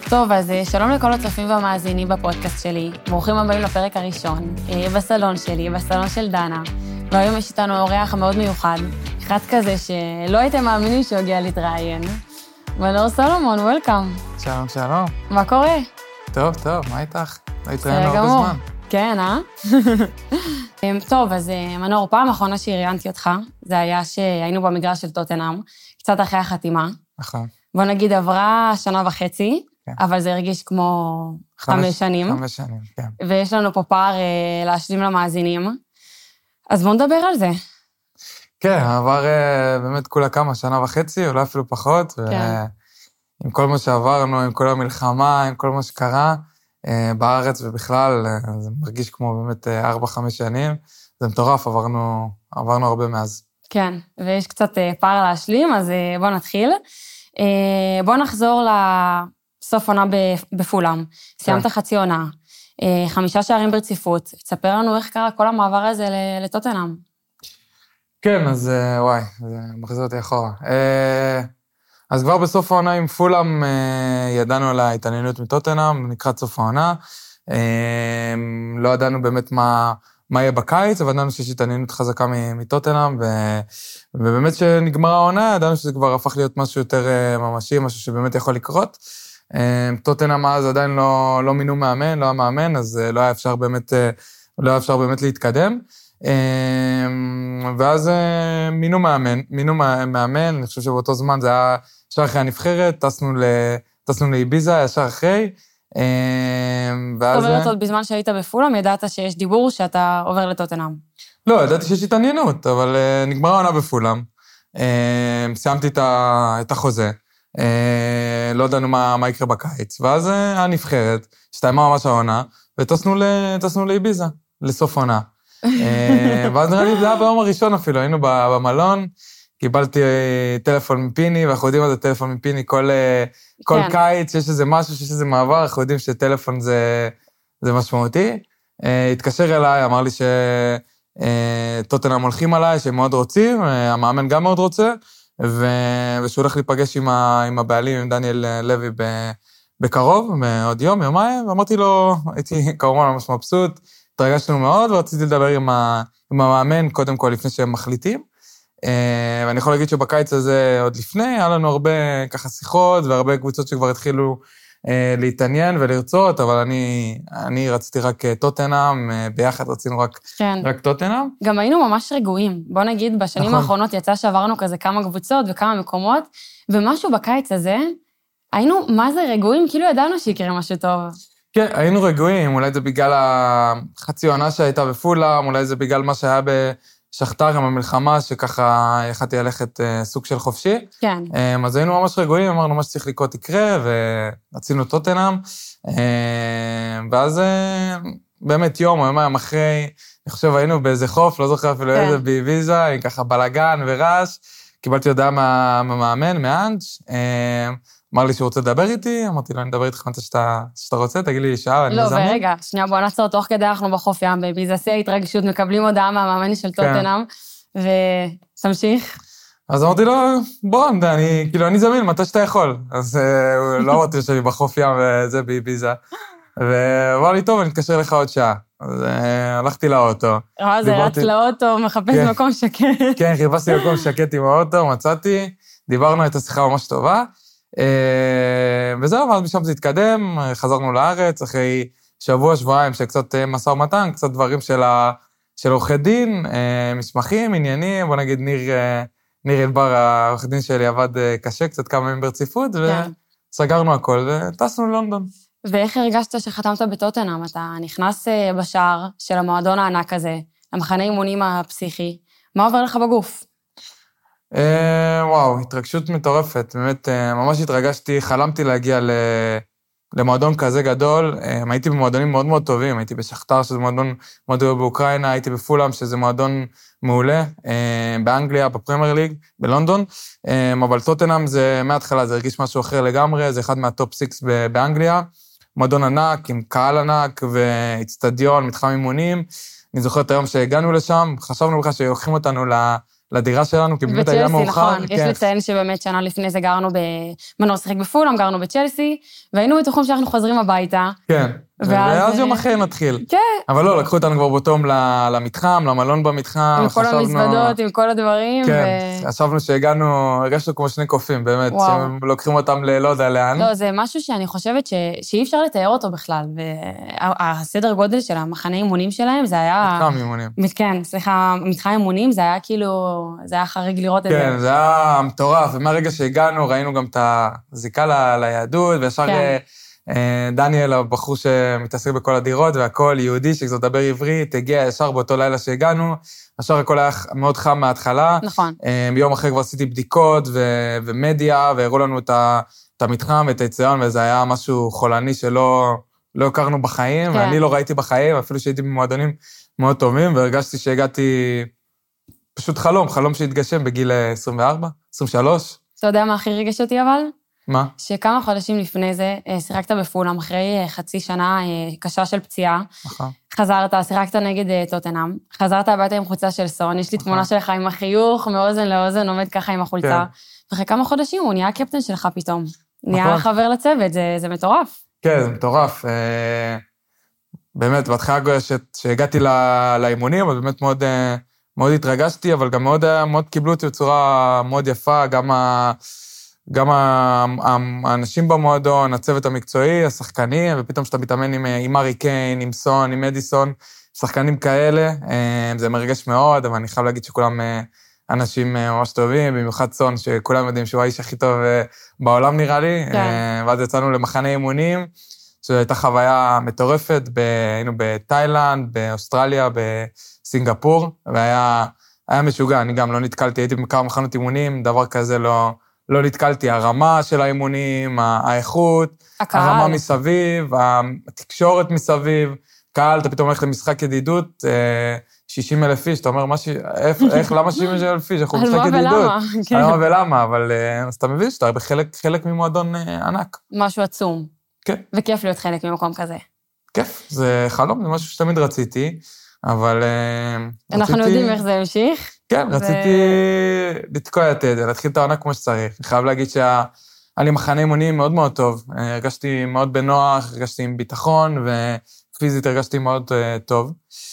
טוב, אז שלום לכל הצופים והמאזינים בפודקאסט שלי. ברוכים הבאים לפרק הראשון, בסלון שלי, בסלון של דנה. והיום יש איתנו אורח מאוד מיוחד, אחד כזה שלא הייתם מאמינים שהוא הגיע להתראיין. מנור סולומון, וולקאם. שלום, שלום. מה קורה? טוב, מה איתך? התראיינו הרבה זמן. כן, טוב, אז מנור, פעם האחרונה שראיינתי אותך, זה היה שהיינו במגרש של טוטנהאם, קצת אחרי החתימה. נכון. בוא נגיד, עברה 1.5 שנה, כן. אבל זה הרגיש כמו 5 שנים. 5 שנים, כן. ויש לנו פה פער להשלים למאזינים. אז בואו נדבר על זה. כן, עבר באמת כולה כמה, 1.5 שנה, אולי אפילו פחות, כן. ועם כל מה שעברנו, עם כל המלחמה, עם כל מה שקרה, בארץ ובכלל, זה מרגיש כמו באמת 4-5 שנים. זה מטורף, עברנו הרבה מאז. כן, ויש קצת פער להשלים, אז בואו נתחיל. בואו נחזור לסוף עונה בפולאם. סיימת חצי עונה, 5 שערים ברציפות. תספר לנו איך קרה כל המעבר הזה לטוטנהאם. כן, אז וואי, זה מחזיר אותי אחורה. אז כבר בסוף העונה עם פולאם ידענו על ההתעניינות מטוטנהאם, לקראת סוף העונה. לא ידענו באמת מה יהיה בקיץ, אבל ידענו שיש התעניינות חזקה מטוטנהאם, ובאמת שנגמרה העונה, ידענו שזה כבר הפך להיות משהו יותר ממשי, משהו שבאמת יכול לקרות. טוטנהאם אז עדיין לא מינו מאמן, לא המאמן, אז לא היה אפשר באמת להתקדם. ואז מינו מאמן, אני חושב שבאותו זמן זה היה ישר אחרי הנבחרת, טסנו לאיביזה, ישר אחרי. זאת אומרת, עוד בזמן שהיית בפולאם, ידעת שיש דיבור שאתה עובר לטוטנהאם. לא, ידעתי שיש התעניינות, אבל נגמרה העונה בפולאם. סיימתי את החוזה. לא ידענו מה יקרה בקיץ. ואז הנבחרת, הסתיימה ממש העונה, וטסנו לאיביזה, לסוף העונה. ואז נראה לי, זה היה ביום הראשון אפילו, היינו במלון, קיבלתי טלפון מפיני, ואנחנו יודעים מה זה טלפון מפיני, כל קיץ יש איזה משהו, שיש איזה מעבר, אנחנו יודעים שטלפון זה משמעותי. התקשר אליי, אמר לי שטוטנהאם הולכים עליי, שהם מאוד רוצים, המאמן גם מאוד רוצה, ושהוא הולך להיפגש עם הבעלים, עם דניאל לוי בקרוב, בעוד יומיים, ואמרתי לו, הייתי כמובן ממש מבסוט, התרגשנו מאוד, ורציתי לדבר עם המאמן, קודם כל, לפני שהם מחליטים. ואני יכול להגיד שבקיץ הזה עוד לפני, היה לנו הרבה ככה שיחות, והרבה קבוצות שכבר התחילו להתעניין ולרצות, אבל אני רציתי רק טוטנהאם, ביחד רצינו רק טוטנהאם. גם היינו ממש רגועים. בוא נגיד, בשנים האחרונות יצא שעברנו כזה כמה קבוצות וכמה מקומות, ומשהו בקיץ הזה, היינו מה זה רגועים, כאילו ידענו שיקרה משהו טוב. כן, היינו רגועים, אולי זה בגלל החצי עונה שהייתה בפולאם, אולי זה בגלל מה שהיה בשכתר עם המלחמה, שככה יכלתי ללכת סוג של חופשי. כן. אז היינו ממש רגועים, אמרנו מה שצריך לקרות יקרה, ורצינו טוטנהאם. ואז באמת יום אחרי, אני חושב היינו באיזה חוף, לא זוכר אפילו איזה באיביזה, עם ככה בלגן ורעש, קיבלתי הודעה מהמאמן, מאנג', אמר לי שהוא רוצה לדבר איתי, אמרתי לו, אני אדבר איתך מתי שאתה רוצה, תגיד לי שעה, אני מזמן. לא, ורגע, שנייה, בוא נעצור, תוך כדי אנחנו בחוף ים, באיביזה, התרגשות, מקבלים הודעה מהמאמן של טוטנהאם, ותמשיך. אז אמרתי לו, בוא, אני זמין, מתי שאתה יכול. אז לא אמרתי שאני בחוף ים וזה באיביזה. ואמר לי, טוב, אני אתקשר לך עוד שעה. אז הלכתי לאוטו. זה רץ לאוטו, מחפש מקום שקט. כן, חיפשתי מקום שקט עם האוטו, מצאתי, דיברנו את השיחה ממש טובה. וזהו, ואז משם זה התקדם, חזרנו לארץ, אחרי שבועיים שקצת משא ומתן, קצת דברים של עורכי דין, מסמכים, עניינים, בוא נגיד ניר אלבר, העורך דין שלי עבד קשה, קצת כמה ימים ברציפות, וסגרנו הכל, וטסנו ללונדון. ואיך הרגשת שחתמת בטוטנהאם? אתה נכנס בשער של המועדון הענק הזה, למחנה אימונים הפסיכי, מה עובר לך בגוף? וואו, התרגשות מטורפת, באמת ממש התרגשתי, חלמתי להגיע למועדון כזה גדול, הייתי במועדונים מאוד מאוד טובים, הייתי בשכתר שזה מועדון מאוד גדול באוקראינה, הייתי בפולאם שזה מועדון מעולה, באנגליה, בפרמייר ליג, בלונדון, אבל טוטנהאם זה מההתחלה, זה הרגיש משהו אחר לגמרי, זה אחד מהטופ 6 באנגליה, מועדון ענק עם קהל ענק ואצטדיון, מתחם אימונים, אני זוכר את היום שהגענו לשם, חשבנו בכלל שלוקחים אותנו לדירה שלנו, כי באמת היה מאוחר. בצ'לסי, נכון. יש לציין שבאמת שנה לפני זה גרנו מנור שיחק בפולאם, גרנו בצ'לסי, והיינו בטוחים שאנחנו חוזרים הביתה. כן, ואז יום אחרי נתחיל. כן. אבל לא, לקחו אותנו כבר בתום למתחם, למלון במתחם. עם כל המזוודות, עם כל הדברים. כן, חשבנו שהגענו, הרגשנו כמו שני קופים, באמת, שהם לוקחים אותם לא יודע לאן. לא, זה משהו שאני חושבת שאי אפשר לתאר אותו בכלל, והסדר גודל של המחנה אימונים שלהם, זה היה... מתחם אימונים. כן, סליחה, מתחם אימונים, זה היה כאילו, זה היה חריג לראות את זה. כן, זה היה מטורף, ומהרגע שהגענו, ראינו גם את הזיקה ליהדות, וישר דניאל, הבחור שמתעסק בכל הדירות, והכל יהודי, שכזאת דבר עברית, הגיע ישר באותו לילה שהגענו, ישר הכל היה מאוד חם מההתחלה. נכון. ביום אחרי כבר עשיתי בדיקות ומדיה, והראו לנו את המתחם ואת היציון, וזה היה משהו חולני שלא הכרנו בחיים, ואני לא ראיתי בחיים, אפילו שהייתי במועדונים מאוד טובים, והרגשתי שהגעתי פשוט חלום שהתגשם בגיל 24, 23. אתה יודע מה הכי ריגש אותי אבל? מה? שכמה חודשים לפני זה, שיחקת בפולאם, אחרי חצי שנה קשה של פציעה, חזרת, שיחקת נגד טוטנהאם, חזרת הביתה עם חולצה של סון, יש לי תמונה שלך עם החיוך, מאוזן לאוזן, עומד ככה עם החולצה, ואחרי כמה חודשים הוא נהיה הקפטן שלך פתאום, נהיה חבר לצוות, זה מטורף. כן, זה מטורף. באמת, בהתחלה שהגעתי לאימונים, אבל באמת מאוד התרגשתי, אבל גם מאוד קיבלו אותי בצורה מאוד יפה, גם האנשים במועדון, הצוות המקצועי, השחקנים, ופתאום שאתה מתאמן עם ארי קיין, עם סון, עם אדיסון, שחקנים כאלה, זה מרגש מאוד, אבל אני חייב להגיד שכולם אנשים ממש טובים, במיוחד סון, שכולם יודעים שהוא האיש הכי טוב בעולם נראה לי, ואז יצאנו למחנה אימונים, שזו הייתה חוויה מטורפת, היינו בתאילנד, באוסטרליה, בסינגפור, והיה משוגע, אני גם לא נתקלתי, הייתי בכמה מחנות אימונים, דבר כזה לא נתקלתי, הרמה של האימונים, האיכות, הרמה מסביב, התקשורת מסביב, קהל, אתה פתאום הולך למשחק ידידות, 60,000 איש, אתה אומר, למה 60,000 איש? אנחנו משחק ידידות. על מה ולמה, אבל אז אתה מבין שאתה חלק ממועדון ענק. משהו עצום. כן. וכיף להיות חלק ממקום כזה. כיף, זה חלום, זה משהו שתמיד רציתי, אבל אנחנו יודעים איך זה המשיך. כן, רציתי לתקוע יתד, להתחיל את העונה כמו שצריך. אני חייב להגיד שהיה לי מחנה אימונים מאוד מאוד טוב. הרגשתי מאוד בנוח, הרגשתי עם ביטחון, ופיזית הרגשתי מאוד טוב.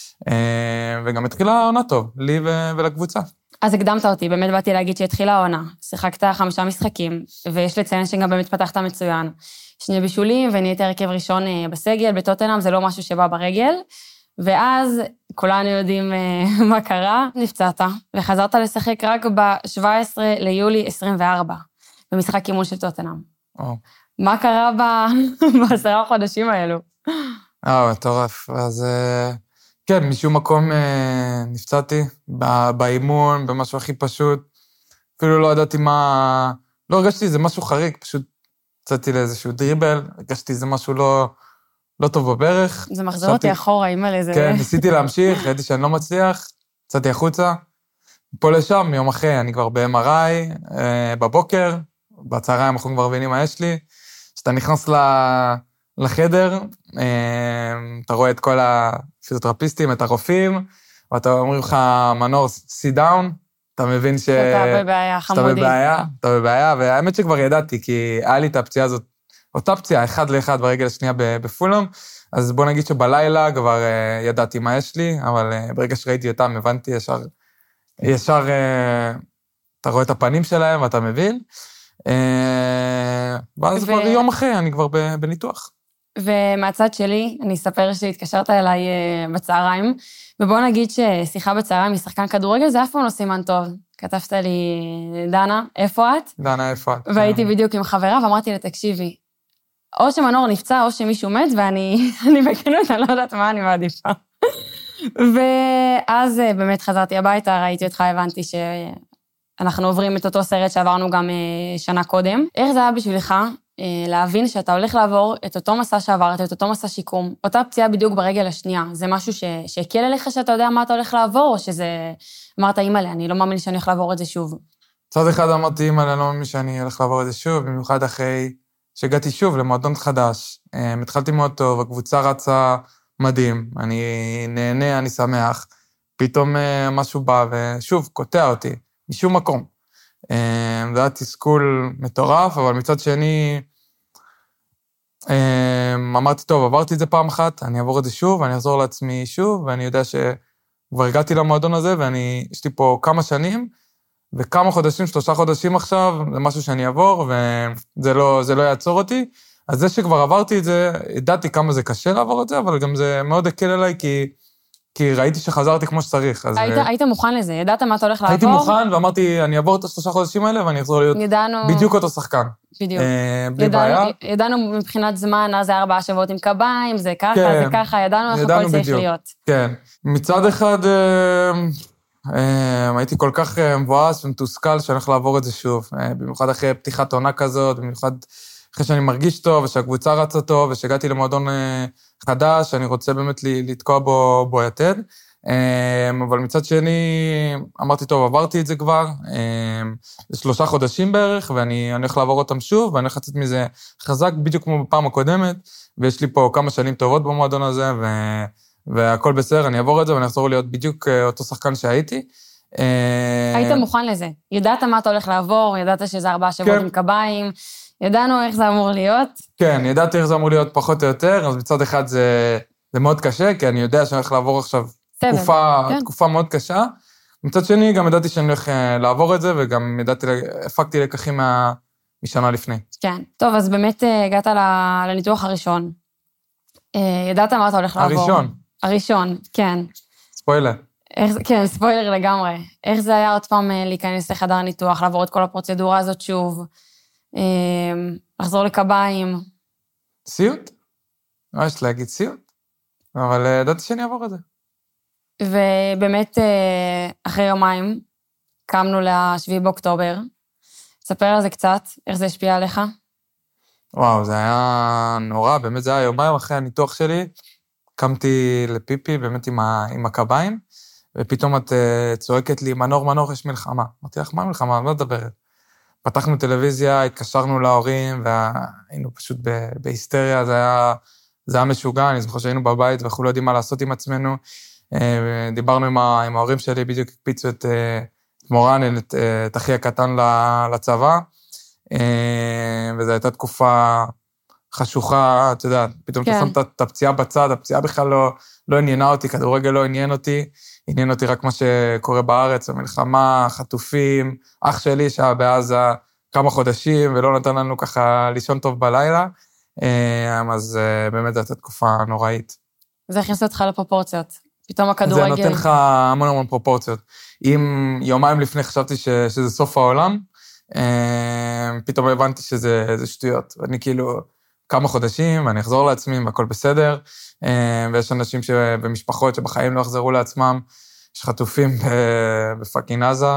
וגם התחילה העונה טוב, לי ולקבוצה. אז הקדמת אותי, באמת באתי להגיד שהתחילה העונה. שיחקת 5 משחקים, ויש לציין שגם באמת פתחת מצוין. 2 בישולים, ונהיית הרכב ראשון בסגל, בטוטנהאם, זה לא משהו שבא ברגל. ואז כולנו יודעים מה קרה, נפצעת, וחזרת לשחק רק ב-17 ליולי 24, במשחק אימון של טוטנהאם. מה קרה ב10 חודשים האלו? מטורף. אז כן, משום מקום נפצעתי באימון, במשהו הכי פשוט. אפילו לא ידעתי לא הרגשתי איזה משהו חריג, פשוט יצאתי לאיזשהו דריבל, הרגשתי איזה משהו לא טוב בברך. זה מחזור אותי אחורה, אימא לזה. כן, ניסיתי להמשיך, ראיתי שאני לא מצליח, יצאתי החוצה, פה לשם, יום אחרי, אני כבר ב-MRI, בבוקר, בצהריים אנחנו כבר מבינים מה יש לי, כשאתה נכנס לחדר, אתה רואה את כל הפיזיותרפיסטים, את הרופאים, ואתה אומרים לך, מנור, sit down, אתה מבין שאתה בבעיה, חמודי. אתה בבעיה, והאמת שכבר ידעתי, כי היה לי את הפציעה הזאת, אותה פציעה, 1 ל-1 ברגל השנייה בפולאם, אז בוא נגיד שבלילה כבר ידעתי מה יש לי, אבל ברגע שראיתי אותם, הבנתי ישר אתה רואה את הפנים שלהם ואתה מבין, ואז כבר יום אחרי, אני כבר בניתוח. ומהצד שלי, אני אספר שהתקשרת אליי בצהריים, ובוא נגיד ששיחה בצהריים משחקן כדורגל, זה אף פעם לא סימן טוב. כתבת לי, דנה, איפה את? דנה, איפה את? והייתי בדיוק עם חברה, ואמרתי לה, תקשיבי, או שמנור נפצע, או שמישהו מת, ואני בכנות, אני לא יודעת מה אני מעדיפה. ואז באמת חזרתי הביתה, ראיתי אותך, הבנתי שאנחנו עוברים את אותו סרט שעברנו גם שנה קודם. איך זה היה בשבילך להבין שאתה הולך לעבור את אותו מסע שעברת, את אותו מסע שיקום, אותה פציעה בדיוק ברגל השנייה? זה משהו שהקל עליך שאתה יודע מה אתה הולך לעבור, או שזה... אמרת, אימא'לה, אני לא מאמין שאני הולך לעבור את זה שוב. צד אחד אמרתי, אימא'לה, אני לא מאמין שאני הולך לעבור את זה שוב, במיוחד אחרי שהגעתי שוב למועדון חדש. התחלתי מאוד טוב, הקבוצה רצה מדהים, אני נהנה, אני שמח. פתאום משהו בא ושוב, קוטע אותי. משום מקום. זה היה תסכול מטורף, אבל מצד שני, אמרתי, טוב, עברתי את זה פעם אחת, אני אעבור את זה שוב, אני אחזור לעצמי שוב, ואני יודע שכבר הגעתי למועדון הזה, יש לי פה כמה שנים, וכמה חודשים, 3 חודשים עכשיו, זה משהו שאני אעבור, וזה לא יעצור אותי. אז זה שכבר עברתי את זה, ידעתי כמה זה קשה לעבור את זה, אבל גם זה מאוד הקל אליי, כי ראיתי שחזרתי כמו שצריך. היית מוכן לזה? ידעת מה אתה הולך לעבור? הייתי מוכן, ואמרתי, אני אעבור את 3 חודשים האלה, ואני אחזור להיות בדיוק אותו שחקן. בדיוק. בלי בעיה. ידענו מבחינת זמן, אז זה 4 שבועות עם קביים, זה ככה, זה ככה, ידענו איך הכל צריך להיות. כן. מצד אחד, הייתי כל כך מבואס ומתוסכל שאני הולך לעבור את זה שוב. במיוחד אחרי פתיחת עונה כזאת, במיוחד אחרי שאני מרגיש טוב, ושהקבוצה רצה טוב, ושהגעתי למועדון חדש, אני רוצה באמת לתקוע בו יתד. אבל מצד שני, אמרתי, טוב, עברתי את זה כבר, זה 3 חודשים בערך, ואני הולך לעבור אותם שוב, ואני הולך לצאת מזה חזק, בדיוק כמו בפעם הקודמת, ויש לי פה כמה שנים טובות במועדון הזה, והכל בסדר, אני אעבור את זה, ואני אחזור להיות בדיוק אותו שחקן שהייתי. היית מוכן לזה? ידעת מה אתה הולך לעבור, ידעת שזה 4 שבועות עם קביים, ידענו איך זה אמור להיות? כן, ידעתי איך זה אמור להיות פחות או יותר, אז מצד אחד זה מאוד קשה, כי אני יודע שאני הולך לעבור עכשיו תקופה מאוד קשה. מצד שני, גם ידעתי שאני הולך לעבור את זה, וגם הפקתי לקחים משנה לפני. כן, טוב, אז באמת הגעת לניתוח הראשון. ידעת מה אתה הולך לעבור? הראשון, כן. ספוילר. כן, ספוילר לגמרי. איך זה היה עוד פעם להיכנס לחדר ניתוח, לעבור את כל הפרוצדורה הזאת שוב, לחזור לקביים? סיוט? מה יש להגיד סיוט? אבל ידעתי שאני אעבור את זה. ובאמת, אחרי יומיים, קמנו ל7 באוקטובר. ספר על זה קצת, איך זה השפיע עליך? וואו, זה היה נורא, באמת זה היה יומיים אחרי הניתוח שלי. קמתי לפיפי, באמת עם הקביים, ופתאום את צועקת לי, מנור, יש מלחמה. אמרתי לך, מה מלחמה? אני לא מדברת. פתחנו טלוויזיה, התקשרנו להורים, והיינו פשוט בהיסטריה, זה היה משוגע, אני זוכר שהיינו בבית, ואנחנו לא יודעים מה לעשות עם עצמנו. דיברנו עם ההורים שלי, בדיוק הקפיצו את מורן, את אחי הקטן לצבא, וזו הייתה תקופה חשוכה, אתה יודע, פתאום אתה שם את הפציעה בצד, הפציעה בכלל לא עניינה אותי, כדורגל לא עניין אותי, עניין אותי רק מה שקורה בארץ, המלחמה, חטופים, אח שלי שהיה בעזה כמה חודשים, ולא נתן לנו ככה לישון טוב בלילה, אז באמת זו הייתה תקופה נוראית. זה הכניס אותך לפרופורציות, פתאום הכדורגל. זה נותן לך המון פרופורציות. אם יומיים לפני חשבתי שזה סוף העולם, פתאום הבנתי שזה שטויות. ואני כאילו כמה חודשים, ואני אחזור לעצמי, והכל בסדר, ויש אנשים במשפחות שבחיים לא יחזרו לעצמם, יש חטופים בפאקינג עזה,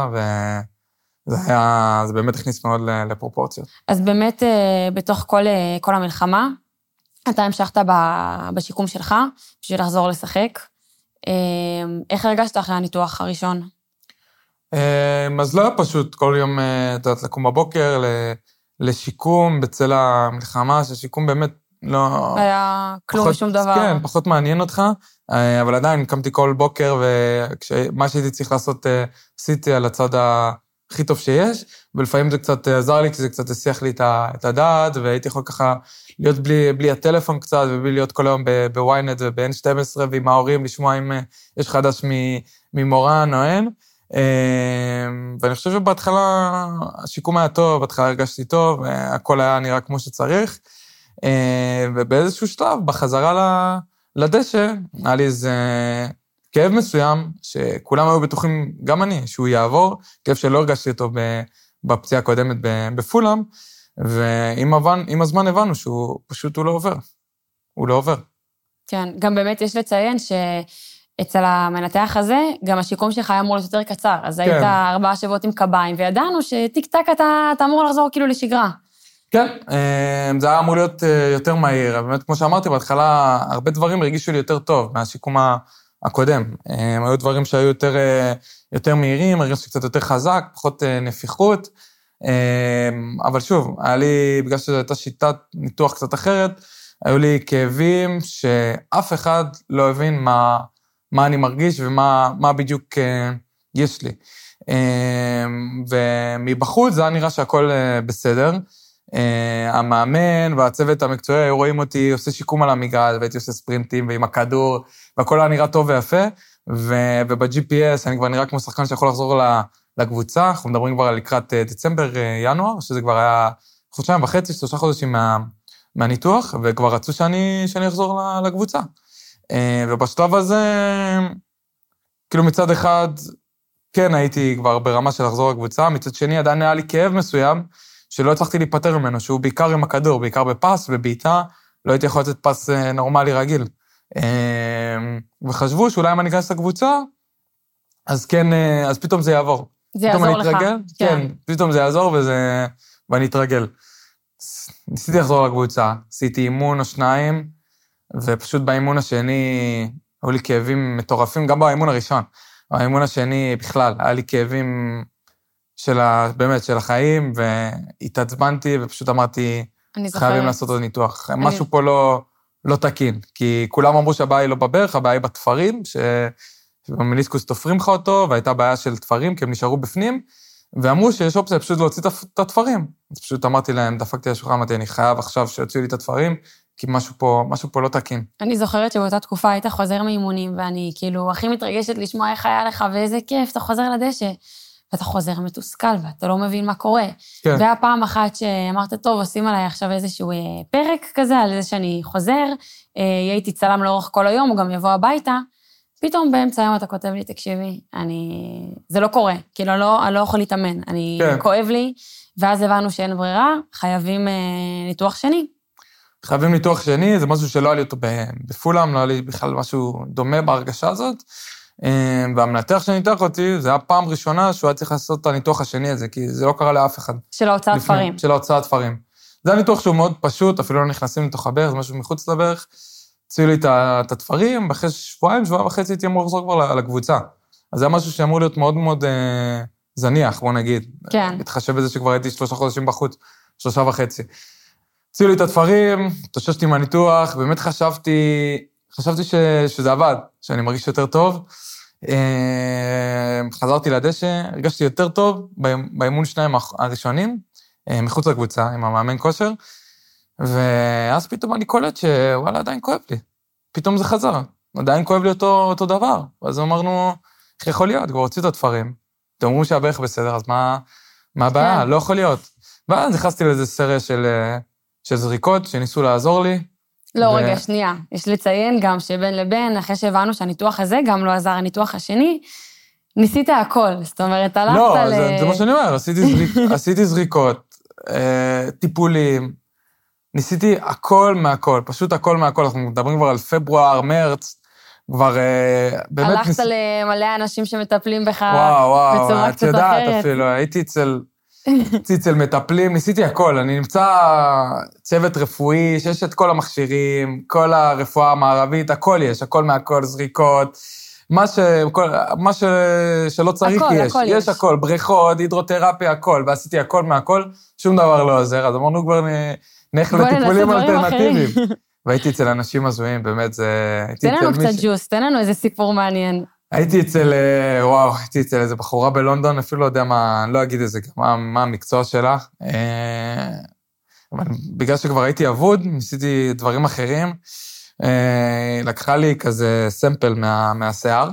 זה באמת הכניס מאוד לפרופורציות. אז באמת, בתוך כל המלחמה, אתה המשכת בשיקום שלך, בשביל לחזור לשחק. איך הרגשת אחרי הניתוח הראשון? אז לא היה פשוט כל יום, לקום בבוקר לשיקום בצל המלחמה, ששיקום באמת לא... היה כלום ושום דבר. כן, פחות מעניין אותך, אבל עדיין קמתי כל בוקר, ומה שהייתי צריך לעשות, עשיתי על הצד הכי טוב שיש, ולפעמים זה קצת עזר לי, כי זה קצת הסיח לי את הדעת, והייתי יכול ככה להיות בלי הטלפון קצת, ובלי להיות כל היום בוויינט וב-N12, ועם ההורים, לשמוע אם יש חדש ממורן או אין. ואני חושב שבהתחלה השיקום היה טוב, בהתחלה הרגשתי טוב, הכל היה נראה כמו שצריך, ובאיזשהו שלב, בחזרה לדשא, היה לי איזה כאב מסוים, שכולם היו בטוחים, גם אני, שהוא יעבור, כאב שלא הרגשתי אותו בפציעה הקודמת בפולאם, ועם הזמן הבנו שהוא פשוט הוא לא עובר. כן, גם באמת יש לציין אצל המנתח הזה, גם השיקום שלך היה אמור להיות יותר קצר, אז היית 4 שבועות עם קביים, וידענו שטיק טק אתה אמור לחזור כאילו לשגרה. כן, זה היה אמור להיות יותר מהיר, באמת כמו שאמרתי, בהתחלה הרבה דברים הרגישו לי יותר טוב מהשיקום הקודם. היו דברים שהיו יותר מהירים, הרגשתי קצת יותר חזק, פחות נפיחות, אבל שוב, היה לי, בגלל שזו הייתה שיטת ניתוח קצת אחרת, היו לי כאבים שאף אחד לא הבין מה אני מרגיש ומה בדיוק יש לי. ומבחוץ זה היה נראה שהכל בסדר. המאמן והצוות המקצועי היו רואים אותי עושה שיקום על המגרש, והייתי עושה ספרינטים ועם הכדור, והכל היה נראה טוב ויפה, וב-GPS אני כבר נראה כמו שחקן שיכול לחזור לקבוצה, אנחנו מדברים כבר על לקראת דצמבר-ינואר, שזה כבר היה 2.5, 3 חודשים מהניתוח, וכבר רצו שאני אחזור לקבוצה. ובשלב הזה, כאילו מצד אחד, כן הייתי כבר ברמה של לחזור לקבוצה, מצד שני עדיין היה לי כאב מסוים, שלא הצלחתי להיפטר ממנו, שהוא בעיקר עם הכדור, בעיקר בפס ובעיטה, לא הייתי יכול לתת פס נורמלי רגיל. וחשבו שאולי אם אני אכנס לקבוצה, אז כן, אז פתאום זה יעבור. זה יעזור לך. כן, פתאום זה יעזור ואני אתרגל. ניסיתי לחזור לקבוצה, עשיתי אימון או 2, ופשוט באימון השני, היו לי כאבים מטורפים, גם באימון הראשון. האימון השני בכלל, היה לי כאבים באמת של החיים, והתעצבנתי ופשוט אמרתי, חייבים לעשות עוד ניתוח. משהו פה לא תקין, כי כולם אמרו שהבעיה היא לא בברך, הבעיה היא בתפרים, שבמיניסקוס תופרים לך אותו, והייתה בעיה של תפרים, כי הם נשארו בפנים, ואמרו שיש אופציה פשוט להוציא את התפרים. אז פשוט אמרתי להם, דפקתי לשולחן, אמרתי, אני חייב עכשיו שיוציאו לי את התפרים, כי משהו פה לא תקין. אני זוכרת שבאותה תקופה היית חוזר מאימונים, ואני כאילו הכי מתרגשת לשמוע איך היה לך, ואיזה כיף, אתה חוזר לדשא, ואתה חוזר מתוסכל, ואתה לא מבין מה קורה. כן. והיה פעם אחת שאמרת, טוב, עושים עליי עכשיו איזשהו פרק כזה, על זה שאני חוזר, הייתי צלם לאורך כל היום, הוא גם יבוא הביתה, פתאום באמצע היום אתה כותב לי, תקשיבי, זה לא קורה, כאילו אני לא יכול להתאמן, כואב לי, ואז הבנו שאין ברירה, חייבים ניתוח שני. חייבים ניתוח שני, זה משהו שלא היה לי אותו בפולאם, לא היה לי בכלל משהו דומה בהרגשה הזאת, והמנתח שניתח אותי, זה היה פעם ראשונה שהוא היה צריך לעשות את הניתוח השני הזה, כי זה לא קרה לאף אחד. של ההוצאת תפרים. של ההוצאת תפרים. זה הניתוח שהוא מאוד פשוט, אפילו לא נכנסים לתוך הברך, זה משהו מחוץ לברך, הציעו לי את התפרים, אחרי שבועיים וחצי הייתי אמור לחזור כבר לקבוצה. אז זה היה משהו שאמור להיות מאוד מאוד זניח, בוא נגיד. כן. מתחשב בזה שכבר הייתי 3 חודשים בחוץ, 3.5. הציעו לי את התפרים, תוששתי מהניתוח, באמת חשבתי שזה עבד, שאני מרגיש יותר טוב. חזרתי לדשא, הרגשתי יותר טוב באימון 2 הראשונים, מחוץ לקבוצה, עם המאמן כושר, ואז פתאום אני קולט שוואלה, עדיין כואב לי. פתאום זה חזר, עדיין כואב לי אותו דבר. ואז אמרנו, איך יכול להיות? כבר הוציאו את התפרים, אתם אומרים שהברך בסדר, אז מה הבעיה? לא יכול להיות. ואז נכנסתי לאיזה סרט של זריקות, שניסו לעזור לי. לא, רגע, שנייה. יש לציין גם שבין לבין, אחרי שהבנו שהניתוח הזה גם לא עזר, הניתוח השני, ניסית הכל. זאת אומרת, הלכת לא, זה מה שאני אומר, עשיתי זריקות, טיפולים, ניסיתי הכל מהכל, פשוט הכל מהכל, אנחנו מדברים כבר על פברואר, מרץ, כבר באמת... הלכת למלא אנשים שמטפלים בך בצורה קצת אחרת. את יודעת אפילו, הייתי אצל מטפלים, ניסיתי הכל, אני נמצא צוות רפואי, שיש את כל המכשירים, כל הרפואה המערבית, הכל יש, הכל מהכל, זריקות, מה שלא צריך יש הכל, בריכות, הידרותרפיה, הכל, ועשיתי הכל מהכל, שום דבר לא עוזר, אז אמרנו כבר נלך לטיפולים אלטרנטיביים. והייתי אצל אנשים הזויים, באמת זה... תן לנו קצת ג'וס, תן לנו איזה סיפור מעניין. הייתי אצל איזה בחורה בלונדון, אפילו לא יודע מה, אני לא אגיד איזה, מה המקצוע שלה, אבל בגלל שכבר הייתי אבוד, ניסיתי דברים אחרים, לקחה לי כזה סמפל מהשיער,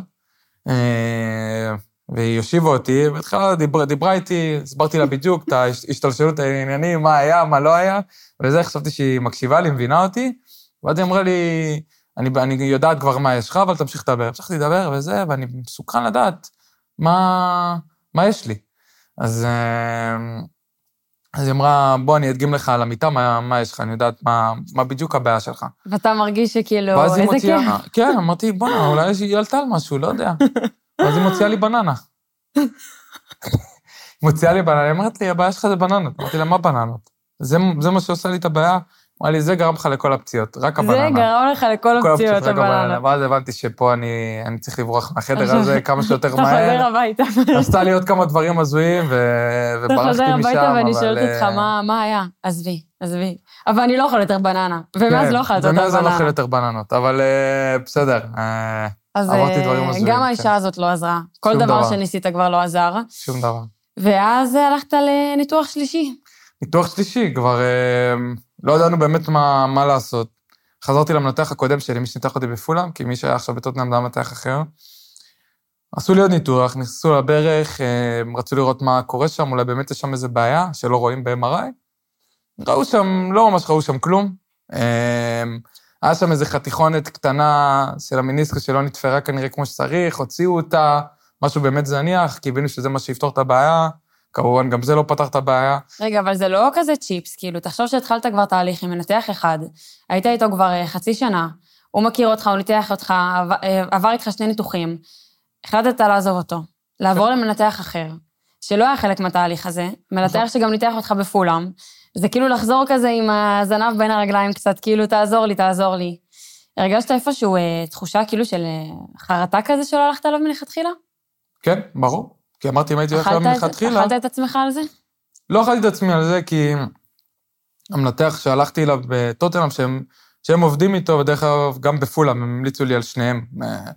והיא יושיבה אותי, והתחילה דיברה איתי, הסברתי לה בדיוק את ההשתלשלות העניינים, מה היה, מה לא היה, וזה חשבתי שהיא מקשיבה לי, מבינה אותי, ואז היא אמרה לי, אני יודעת כבר מה יש לך, אבל תמשיך לדבר. המשכתי לדבר וזה, ואני מסוכן לדעת מה יש לי. אז היא אמרה, בוא, אני אדגים לך על המיטה, מה יש לך, אני יודעת מה בדיוק הבעיה שלך. ואתה מרגיש שכאילו, איזה כיף. כן, אמרתי, בוא, אולי היא עלתה על משהו, לא יודע. ואז היא מוציאה לי בננה. היא מוציאה לי בננה, היא אמרת לי, הבעיה שלך זה בננות. אמרתי לה, מה בננות? זה מה שעושה לי את הבעיה. אמרה לי, זה גרם לך לכל הפציעות, רק הבננה. זה גרם לך לכל הפציעות, הבננה. ואז הבנתי שפה אני צריך לברוח מהחדר הזה כמה שיותר מהר. אתה חוזר הביתה. עשתה לי עוד כמה דברים הזויים, וברחתי משם. אתה חוזר הביתה ואני שואלת אותך, מה היה? עזבי. אבל אני לא אוכל יותר בננה. ומאז לא אוכלת יותר בננה. ומאז אני לא אוכל יותר בננות, אבל בסדר. אז עברתי דברים הזויים. גם האישה הזאת לא עזרה. כל דבר שניסית כבר לא עזר. שום דבר. ואז הלכת לניתוח שלישי. ניתוח שלישי, כבר לא ידענו באמת מה לעשות. חזרתי למנתח הקודם שלי, מי שניתח אותי בפולאם, כי מי שהיה עכשיו בטוטנהאם זה מנתח אחר. עשו לי עוד ניתוח, נכנסו לברך, רצו לראות מה קורה שם, אולי באמת יש שם איזו בעיה שלא רואים ב-MRI. ראו שם, לא ממש ראו שם כלום. היה שם איזו חתיכונת קטנה של המיניסקוס שלא נתפרה כנראה כמו שצריך, הוציאו אותה, משהו באמת זניח, כי הבינו שזה מה שיפתור את הבעיה. כמובן, גם זה לא פתר את הבעיה. רגע, אבל זה לא כזה צ'יפס, כאילו, תחשוב שהתחלת כבר תהליך עם מנתח אחד, היית איתו כבר חצי שנה, הוא מכיר אותך, הוא ניתח אותך, עבר איתך 2 ניתוחים, החלטת לעזוב אותו, לעבור למנתח אחר, שלא היה חלק מהתהליך הזה, מנתח שגם ניתח אותך בפולאם, זה כאילו לחזור כזה עם הזנב בין הרגליים קצת, כאילו, תעזור לי. הרגשת איפשהו תחושה כאילו של חרטה כזה שלא הלכת עליו מלכתחילה? כן, ברור. כי אמרתי, אם הייתי הולך עליו מלכתחילה... אכלת את עצמך על זה? לא אכלתי את עצמי על זה, כי המנתח שהלכתי אליו בטוטנהאם, שהם עובדים איתו, ודרך אגב גם בפולאם, הם המליצו לי על שניהם.